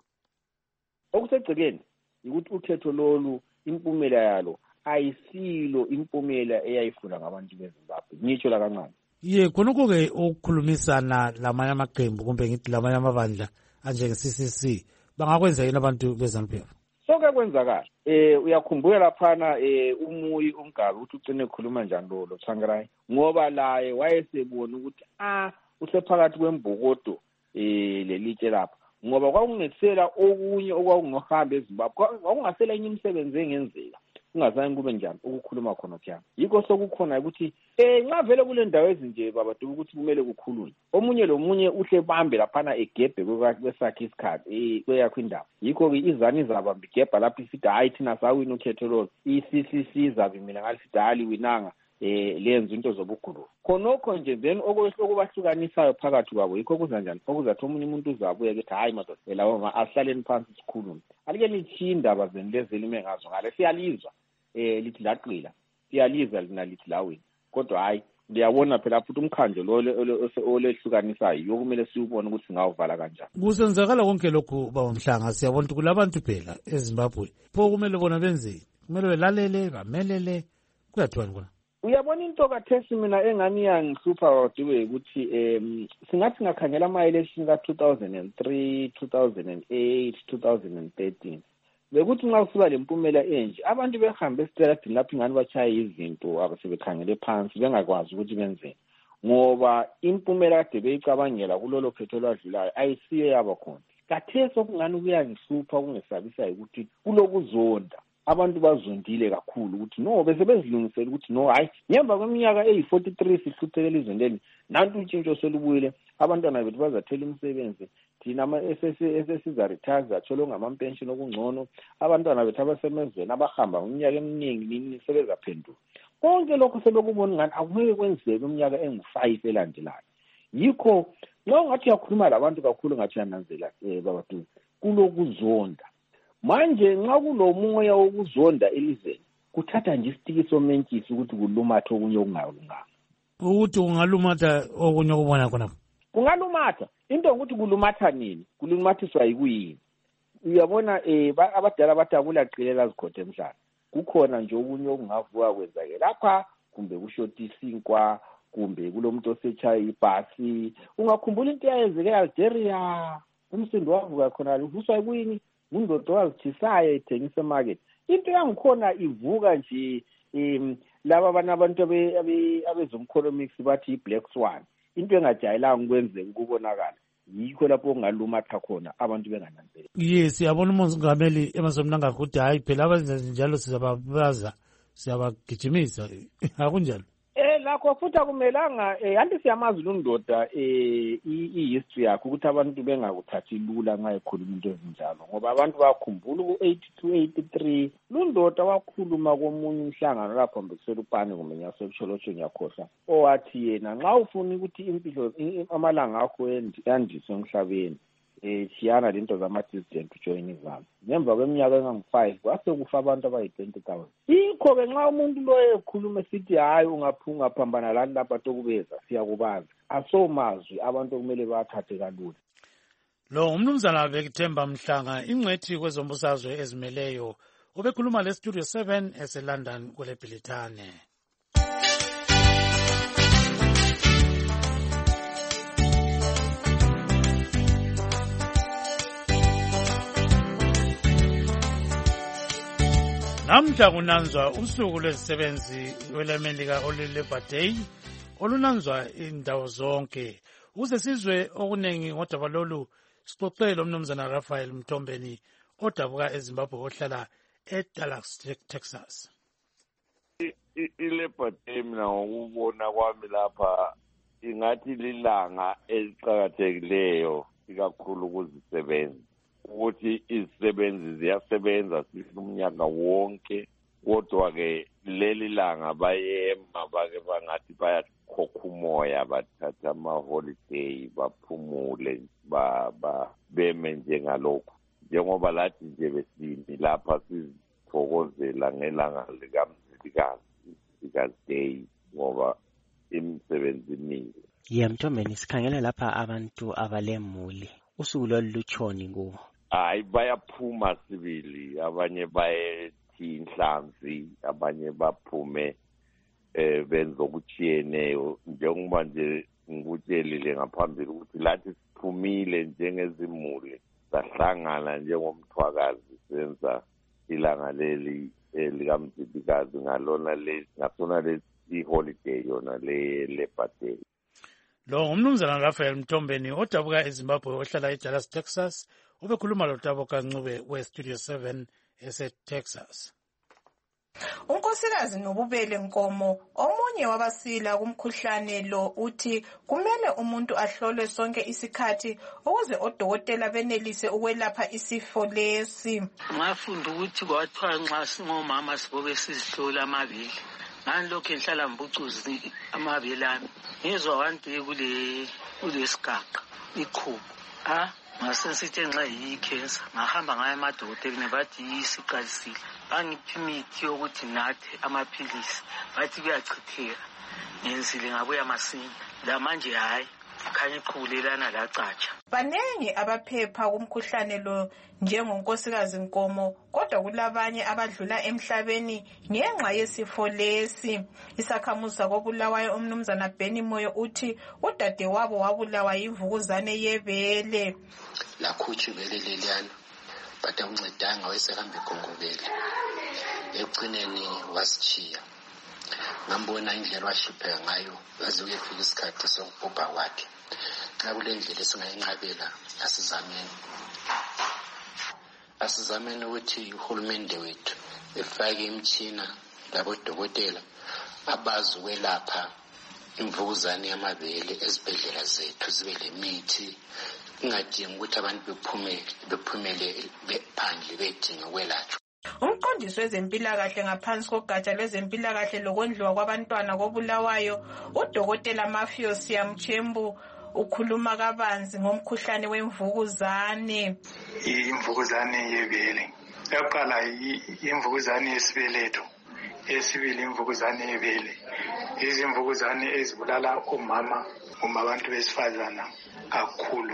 Okusegcekeni ukuthi ukhetho lolu impumela yalo ayisilo impumela eyayifuna ngabantu beZimbabwe. Ngitsho la kancane. Ye khonokho ke ukukhulumisana lamanye amaqembu kumbe ngithi lamanye amabandla anjenge C C C bangakwenza yini abantu beZanu P F? Sonke kwenzakala. Eh uyakhumbula laphana eh umuyi umgabi ukuthi ucine khuluma njani lo lo Tsvangirai ngoba laye wayesebona ukuthi ah usephakathi kwembokodo eh lelitshe lapha ngoba kwakungesela okunye okwakungohamba eZimbabwe kwakungasela enye imisebenzi engenzeka ungazange kube njani ukukhuluma khona kyana yikho sokukhona ukuthi eh nxa vele kule ndawo ezinje baba dubu ukuthi kumele kukhulunywe omunye lomunye uhle bambe laphana egebhe kwesakhe isikhathi eh kweyakho indaba yikho ke izani izabamba igebha lapho isithi hayi thina sawina ukhetho lo i-C C C zabe mina ngalithi dali winanga eh lenza into zobukhulu khonokho nje then okwehlo kubahlukanisayo phakathi kwabo yikho kuza njani okuzathi omunye umuntu uzabuye ukuthi hayi madoda lawo asihlaleni phansi sikhulume alike lithi indaba zenilezeli mengazo ngale siyalizwa eh lithi laqila siyalizwa lina lithi lawini kodwa hayi ngiyabona phela futhi umkhandlo lo olehlukanisayo yokumele siubone ukuthi singawuvala kanjani. Kusenzakala konke lokhu bawomhlanga siyabona ukuthi kulabantu phela eZimbabwe pho kumele bona benzeni kumele belalele bamelele kuyathwani kona. Uyabona into kathesi mina engani yangihlupha wadiwe ukuthi em singathi ngakhangela ama election ka two thousand three, two thousand eight, two thousand thirteen bekuthi nxa kusiba lempumela enje abantu behambe esiteradini lapho ingani bachaya izinto abasebekhangele phansi bengakwazi ukuthi benzeni ngoba impumela kade beyicabangela kulolo khetho lwadlulayo ayisiyo yaba khona kathesi okungani kuyangihlupha kungesabisa ukuthi kulokuzonda abantu bazondile kakhulu ukuthi no bese bezilungisela ukuthi no hayi ngemva kweminyaka eyi forty-three sihluthekela izindeni nantu utshintsho selubuyile abantwana bethu bazathela imisebenzi thina ama S S za retire zathola ngamampension okungcono abantwana bethu abasemezweni abahamba iminyaka eminingi nini sebezaphenduka konke lokho sebekubona ngani akumele kwenzeke iminyaka engu five elandelayo yikho lo ngathi yakhuluma labantu kakhulu ngathi yananzela eh babadu kulokuzonda manje nxa kulomoya wokuzonda elizweni kuthatha nje isitiki somentshisi ukuthi kulumatha okunye okungalunganga ukuthi kungalumatha okunye okubona khona kungalumatha into ukuthi kulumatha nini kulumathiswa yikuyini uyabona eh abadala badabula qilela zikhothe emhlanje kukhona nje okunye okungavuka kwenzake lapha kumbe kushoti isinkwa kumbe kulomuntu osechaya ibhasi ungakhumbula into eyenzeke Algeria umsindo wavuka khona uvuswa yikuyini undodo wazithisayo ethengisa emarket into yangikhona ivuka nje um laba abantu abezomkholomics bathi i-black swan, into engajayelanga ukwenzeka ukubonakala. Yikho lapho ongalumatha khona abantu bengananzeleli. Yes, yabona umongameli Emmerson Mnangagwa ukuthi hayi phela abenza njalo sizababaza siyabagijimisa akunjalo. Eh lakho futhi akumelanga eh anti siyamazi lundoda eh i-history yakho ukuthi abantu bengakuthathi lula nxa ekhuluma into ezinjalo ngoba abantu bakhumbula ku-eighty-two eighty-three lundoda wakhuluma komunye umhlangano lapho mbekisela upane kumbe nyasokusholotsho nyakhohla owathi yena nxa ufuna ukuthi impilo amalanga akho yandiswe emhlabeni eh chiyana lento zama-dissident join izami ngemva kweminyaka engangu-five kwase kufa abantu abayi-twenty thousand. Yikho-ke nxa umuntu loyo ekhuluma esithi hhayi ungaphambana lani lapha tokubeza siyakubaza asomazwi abantu okumele bathathe kalula. Lo umnumzana Bekithemba Mhlanga ingcwethi kwezombusazwe ezimeleyo ubekhuluma le Studio seven ese-London kwele Bhilithane. Namhla kunanzwa usuku lwezisebenzi lwelemelika olulebha day olunanzwa indawo zonke. Uze sizwe okuningi ngodaba lolu sixoxele umnumzana Raphael Mtombeni odabuka eZimbabwe ohlala eDallas, Texas. Ilebha day mina ngokubona kwami lapha ingathi lilanga eliqakathekileyo ikakhulu kuzisebenzi. Ukuthi izisebenzi ziyasebenza sifuna umnyaka wonke kodwa-ke leli langa bayema bake bangathi bayakhokha umoya bathatha ama-holiday baphumule beme njengalokhu njengoba lathi nje besini lapha sizithokozela ngelanga likaMzilikazi Day ngoba imisebenzi iningi. Ye Mtombeni sikhangela lapha abantu abalemuli usuku lolu lutshoni kuwo. Hayi bayaphuma sibili abanye bayethi inhlanzi abanye baphume eh benza okutshiyeneyo njengoba nje ngikutshelile ngaphambili ukuthi lathi siphumile njengezimuli sahlangana njengomthwakazi senza ilanga leli likaMzilikazi ngalona lesi ngasona lesi holiday yona le Labor Day. Lo umnumzana Raphael Mtombeni odabuka eZimbabwe ohlala eDallas, Texas ubekhuluma loTabo Kancube we-Studio seven ese-Texas. Unkosikazi Nobubele Nkomo omunye wabasila kumkhuhlane lo uthi kumele umuntu ahlolwe sonke isikhathi ukuze odokotela benelise ukwelapha isifo lesi. Ngafunda ukuthi kwathiwa nxa singomama sibobe sizihlola amabele ngani lokho enhlala mbucuzi amabele ami ngizwa wanti kule kulesigaqa ikhubu ha ngasesithi nxa yikhensa ngahamba ngaye emadokotela bathi yisiqalisile bangiphi imithi yokuthi nathe amaphilisi bathi kuyachitheka ngenzile ngabuya masinya la manje hayi khanye iqhubulelana lacatsha. Banengi abaphepha kumkhuhlane lo njengonkosikazi Nkomo kodwa kulabanye abadlula emhlabeni ngenxa yesifo lesi. Isakhamuzi sakobulawayo umnumzana Beni Moyo uthi udade wabo wabulawa yimvukuzane yebele. Lakhutsha ibele leliyana bata uncedanga wayesehambe igongobele ekugcineni wasitshiya. Ngambona indlela wahlupheka ngayo waze kuyefika isikhathi sokubhubha kwakhe. Xa kule ndlela esingayinqabela asizameni asizameni ukuthi uhulumende wethu efake imitshina labodokotela abazi ukwelapha imvukuzane yamabele ezibhedlela zethu zibe lemithi ingadingi ukuthi abantu bephumele bephumele phandle bedinga ukwelatshwa. Umqondisi wezempilakahle ngaphansi kogatsha lwezempilakahle lokondliwa kwabantwana kobulawayo udokotela Mafio Siyamchembu ukhuluma kabanzi ngomkhuhlane wemvukuzane. Imvukuzane yebele yaqala imvukuzane yesibeletho esibili imvukuzane yebele izimvukuzane ezibulala omama uma abantu besifazana kakhulu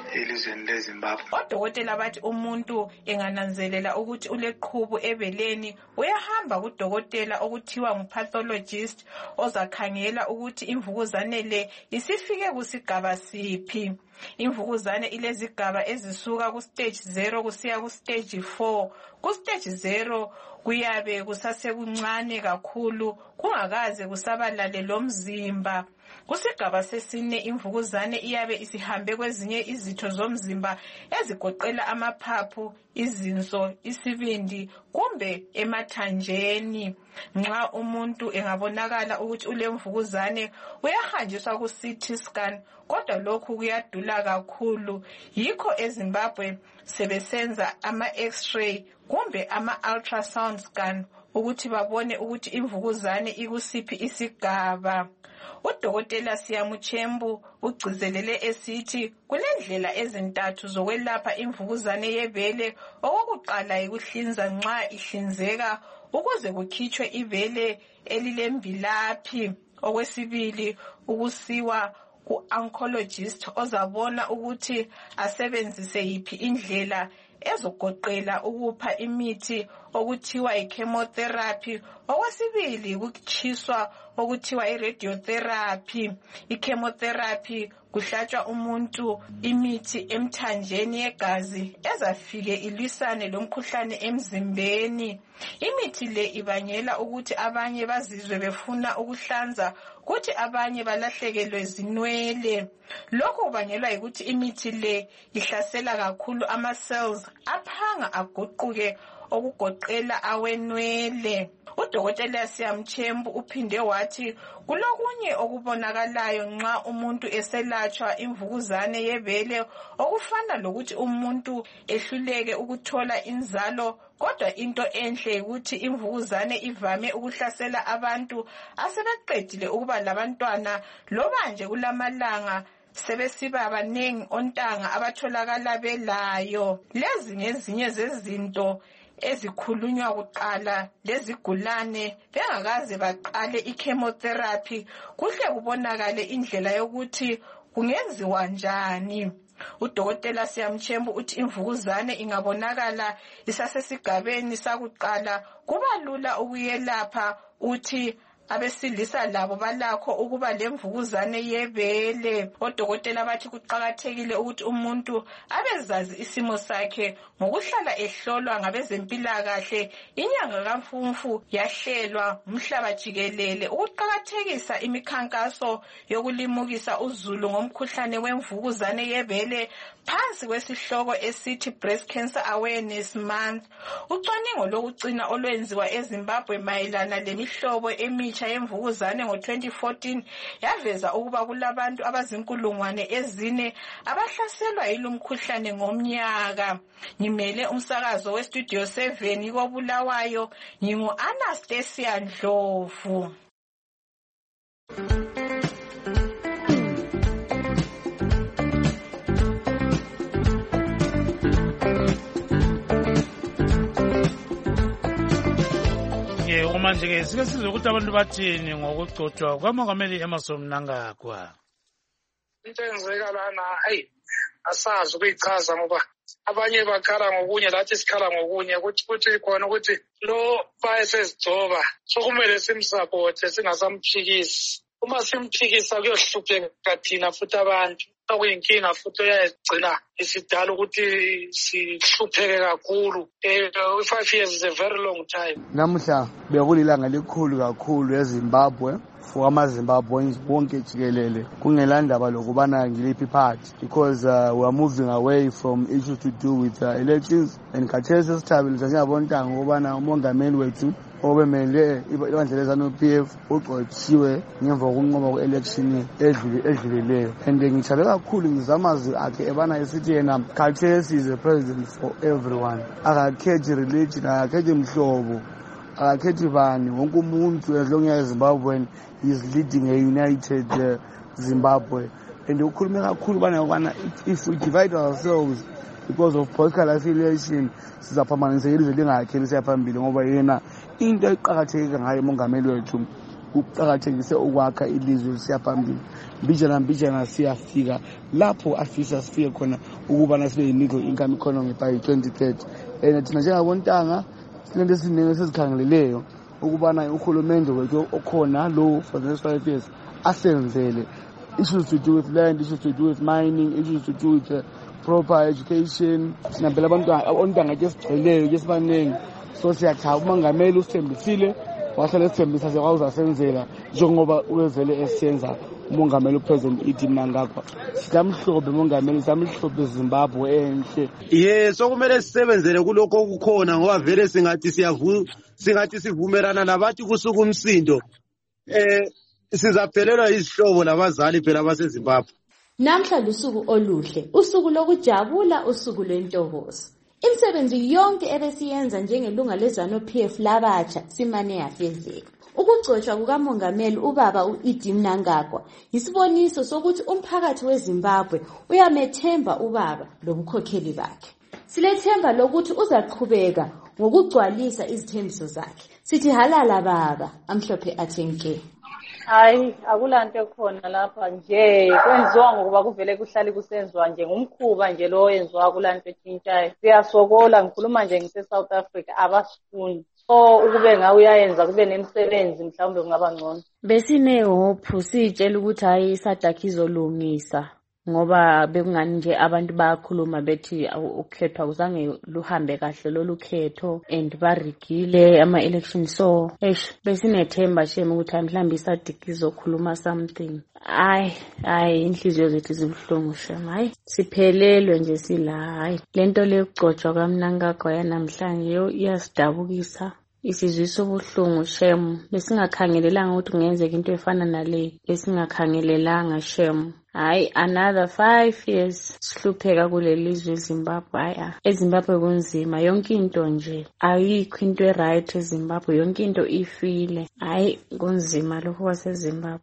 elizweni leZimbabwe. Odokotela bathi umuntu engananzelela ukuthi uleqhubu ebeleni uyahamba kudokotela okuthiwa ngupathologist ozakhangela ukuthi imvukuzane le isifike kusigaba siphi. Imvukuzane ilezigaba ezisuka ku stage zero kusiya ku stage four. Ku stage zero kuyabe kusasekuncane kakhulu kungakaze kusabalale lomzimba. Kusigaba sesine imvukuzane iyabe isihambe kwezinye izitho zomzimba ezigoqela amaphaphu, izinso, isibindi kumbe emathanjeni. Nxa umuntu engabonakala ukuthi ulemvukuzane uyahanjiswa ku C T scan, kodwa lokhu kuyadula kakhulu. Yikho eZimbabwe sebesenza ama X-ray kumbe ama ultrasound scan ukuthi babone ukuthi imvukuzane ikusiphi isigaba. Udokotela Siyamuchembu ugcizelele esithi kulendlela ezintathu zokwelapha imvukuzane yebele. Okokuqala yikuhlinza nxa ihlinzeka ukuze kukhitshwe ibele elilembilaphi. Okwesibili ukusiwa ku-oncologist ozabona ukuthi asebenzise yiphi indlela ezogoqela ukupha imithi okuthiwa i-chemotherapy. Okwesibili ukutshiswa okuthiwa i-radiotherapy. I-chemotherapy kuhlatshwa umuntu imithi emthanjeni yegazi ezafike ilwisane lomkhuhlane emzimbeni. Imithi le ibangela ukuthi abanye bazizwe befuna ukuhlanza, kuthi abanye balahlekelwe zinwele. Lokhu kubangelwa yikuthi imithi le ihlasela kakhulu ama cells aphanga aguquke okugoqela awenwele. Udokotela Siyamuchembu uphinde wathi kulokunye okubonakalayo nxa umuntu eselatshwa imvukuzane yebele okufana lokuthi umuntu ehluleke ukuthola inzalo, kodwa into enhle ukuthi imvukuzane ivame ukuhlasela abantu asebeqedile ukuba labantwana loba nje kulamalanga sebesiba banengi ontanga abatholakala belayo. Lezi ngezinye zezinto ezikhulunywa kuqala lezigulane bengakaze baqale i-chemotherapy kuhle kubonakale indlela yokuthi kungenziwa njani. Udokotela Siyamuchembu uthi imvukuzane ingabonakala isasesigabeni sakuqala kuba lula ukuyelapha. Uthi abesilisa labo balakho ukuba lemvukuzane yebele. Odokotela bathi kuqakathekile ukuthi umuntu abezazi isimo sakhe ngokuhlala ehlolwa ngabezempilakahle. Inyanga kaMfumfu yahlelwa umhlaba jikelele ukuqakathekisa imikhankaso yokulimukisa uzulu ngomkhuhlane wemvukuzane yebele phansi kwesihloko esithi Breast Cancer Awareness Month. Ucwaningo lokucina olwenziwa eZimbabwe mayelana lemihlobo emitsha yemvukuzane ngo twenty fourteen yaveza ukuba kulabantu abazinkulungwane ezine abahlaselwa yilumkhuhlane ngomnyaka. Ngimele umsakazo we Studio seven koBulawayo, ngingu Anastasia Ndlovu. Manje-ke sike sizwe ukuthi abantu bathini ngokugcotshwa kwamongameli Emmerson Mnangagwa. Into enzeka lana hayi asazi ukuyichaza ngoba abanye bakhala ngokunye lathi sikhala ngokunye ukuthi kuthi khona ukuthi lo bayesezigcoba sokumele simsupport singasamphikisi. Uma simphikisa kuyohlupheka thina futhi abantu. Okuyinkinga futhi uyayigcina isidala ukuthi sihlupheke kakhulu. Five years is a very long time. Namuhla bekulilanga likhulu kakhulu eZimbabwe for amaZimbabweans bonke jikelele kungela ndaba lokubana ngiliphi party, because uh, we are moving away from issues to do with uh, elections. And khathesi sithabile njengabantanga ukubana umongameli wethu obemele ibandla leZANU-P F ugcotshiwe ngemva kokunqoba kwe-election edlulileyo. And ngithabe kakhulu ngizamazwi akhe ebana esithi yena khathesi is a president for everyone. Akakhethi religion, akakhethi mhlobo, akakhethi bani, wonke umuntu as long as Zimbabwean is leading a united uh, Zimbabwe. And ukhulume kakhulu bana ukubana if we divide ourselves because of political affiliation sizaphambanisa ilizwe lingakhe lisiya phambili, ngoba yena into eqakatheke ngayo umongameli wethu uqakathekise ukwakha ilizwe lisiya phambili. Mbijana mbijana siyafika lapho afisa sifike khona ukubana sibe yi-middle income economy by twenty thirty. And thina njengabontanga silento esiningi esizikhangeleleyo ukubana uhulumende wethu okhona lo for the next five years asenzele issues to do with land, issues to do with mining, issues to do with uh, proper education. Sinabela abantwana abantwana ke sigcweleyo ke sibaningi, so siyathaba umongameli usithembisile wahlala esithembisa sekwazi asenzela njengoba uwezele esenza umongameli upresident Edi Mnangagwa. Sitamhlobe umongameli, samhlobe eZimbabwe enhle. Yes, sokumele sisebenzele kulokho okukhona ngoba vele singathi siyavu singathi sivumelana nabathi kusuka umsindo eh sizaphelelwa izihlobo labazali phela baseZimbabwe. Namhlanje usuku oluhle, usuku lokujabula, usuku lwentokozo. Imisebenzi yonke ebesiyenza njengelunga lezanu P F labatsha simane yafezeka. Ukugcotshwa kukamongameli ubaba uEdi Mnangagwa yisiboniso sokuthi umphakathi weZimbabwe uyamethemba ubaba lobukhokheli bakhe. Silethemba lokuthi uzaqhubeka ngokugcwalisa izithembiso zakhe. Sithi halala baba, amhlophe athenke. Hayi, akulanto ekhona lapha nje kwenziwa ngokuba kuvele kuhlali kusenziwa nje ngumkhuba nje lo yenziwa kulanto etshintshayo. Siyasokola, ngikhuluma nje ngise South Africa abasifundi. So ukube ngawe uyayenza kube nemisebenzi mhlawumbe kungaba ngcono. Besine hope sitshela ukuthi hayi iSADC izolungisa ngoba bekungani nje abantu bayakhuluma bethi ukhethwa kuzange luhambe kahle lolu khetho and barigile ama elections, so eish besinethemba sheme ukuthi mhlawumbe iSADC izokhuluma something. Ay ay inhliziyo zethu zibuhlungu shema, hayi siphelelwe nje sila. Hayi lento lekugcotshwa kaMnangagwa yanamhlanje yo iyasidabukisa, isizwisa ubuhlungu shemu. Besingakhangelelanga ukuthi kungenzeka into efana nale, besingakhangelelanga shemu. Hayi another five years sihlupheka kuleli lizwe eZimbabwe. Hayi eZimbabwe kunzima, yonke into nje ayikho into eright eZimbabwe, yonke into ifile. Hayi kunzima lokho kwaseZimbabwe.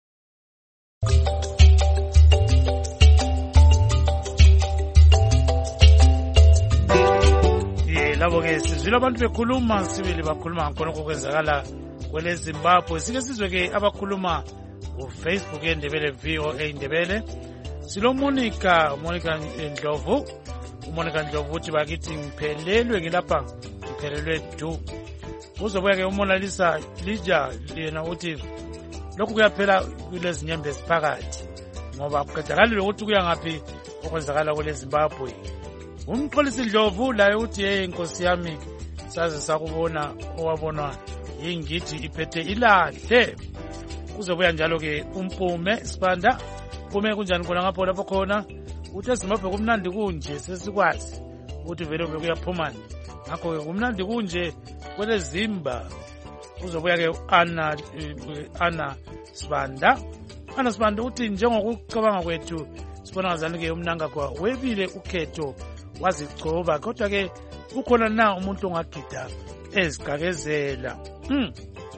Labo ke sizwile abantu bekhuluma, sibili bakhuluma ngakho okwenzakala kwele Zimbabwe. Sike sizwe ke abakhuluma uFacebook eNdebele V O A Ndebele. Silo Monica, Monica Ndlovu. uMonica Ndlovu uthi bakithi ngiphelelwe ngilapha, ngiphelelwe du. Uzobuya ke uMonalisa Lija yena uthi lokhu kuyaphela kulezi nyembe esiphakathi ngoba kuqedakala ukuthi kuya ngaphi okwenzakala kwele Zimbabwe. Umxolisi Ndlovu laye uthi hey Nkosi yami saze sakubona owabonwa yingidi iphethe ilahle. Kuzobuya njalo ke uMpume Sibanda. Kume kunjani khona ngapho lapho khona uthi eZimbabwe kumnandi kunje sesikwazi uthi vele bekuyaphuma ngakho ke kumnandi kunje kwele Zimba. Kuzobuya ke Ana Ana Sibanda. Ana Sibanda uthi njengokucabanga kwethu sibona ngazani ke uMnangagwa webile ukhetho wazigcoba, kodwa ke ukhona na umuntu ongagida ezigakezela. Hmm.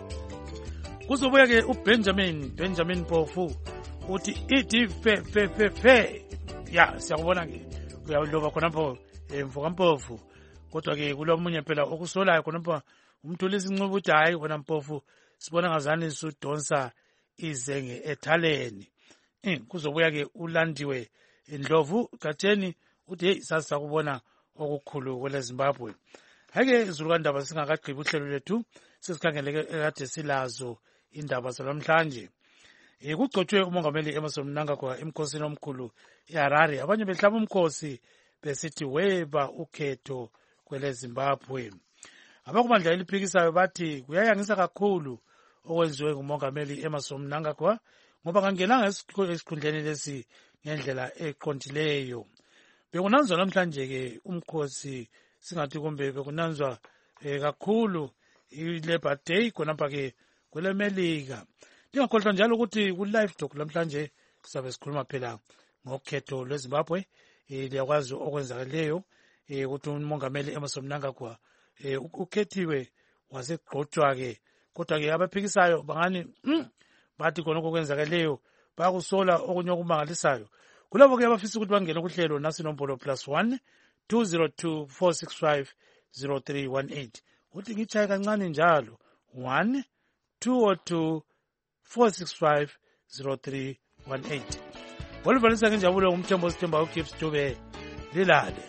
Kuzobuya ke uBenjamin Benjamin Pofu uthi ithi fe fe fe fe. Ya siyakubona ke uyaloba khonapho emvuka Mpofu, kodwa ke kulomunye phela okusolayo khonapho umthulisi incubo uthi hayi wena Mpofu sibona ngazani sudonsa izenge ethaleni. Eh kuzobuya ke uLandiwe Ndlovu katheni uthi hey sasa kubona okukhulu kwele Zimbabwe. Hake izulukandaba singakagqibi uhlelo lethu sesikhangeleke kade silazo indaba zalamhlanje. Eh kugcotshwe umongameli Emmerson Mnangagwa emkhosini omkhulu eHarare, abanye behlaba umkhosi besithi weba ukhetho kwele Zimbabwe. Abakumandla eliphikisayo bathi kuyayangisa kakhulu okwenziwe ngumongameli Emmerson Mnangagwa ngoba kangenanga esikhundleni lesi ngendlela eqondileyo. Bekunanzwa namhlanje ke umkhosi singathi kumbe bekunanzwa eh, kakhulu iLabor Day khonapha ke kwele Melika. Ndingakhohlwa njalo ukuthi ku live talk namhlanje sizabe sikhuluma phela ngokhetho lweZimbabwe. Eh liyakwazi okwenzakaleyo eh ukuthi umongameli Emmerson Mnangagwa eh ukhethiwe wasegqotshwa ke, kodwa ke abaphikisayo bangani mm, bathi khona okwenzakaleyo bakusola okunye okumangalisayo. Kulabo ke abafisa ukuthi bangene kuhlelo nasi nombolo plus one two zero two four six five zero three one eight. Uthi ngichaye kancane njalo one two zero two four six five zero three one eight. Walivalisa ngenjabulo ngumthembo sithemba uGibbs Dube lilale.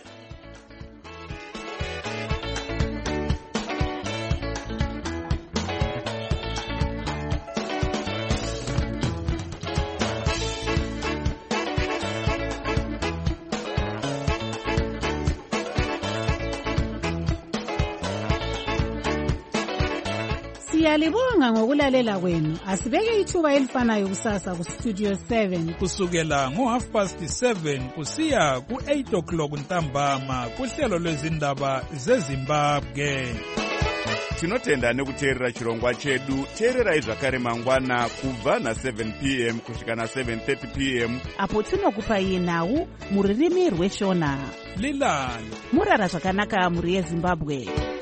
Siyalibonga ngokulalela kwenu. Asibeke ithuba elifanayo kusasa ku Studio seven kusukela ngo half past seven kusiya ku eight o'clock ntambama kuhlelo lwezindaba zeZimbabwe. Tinotenda nekuteerera chirongwa chedu. Teererai zvakare mangwana kubva na seven p m kusvika na seven thirty p m apo tinokupai nhau muririmi rweshona. Lilani murara zvakanaka muri yeZimbabwe.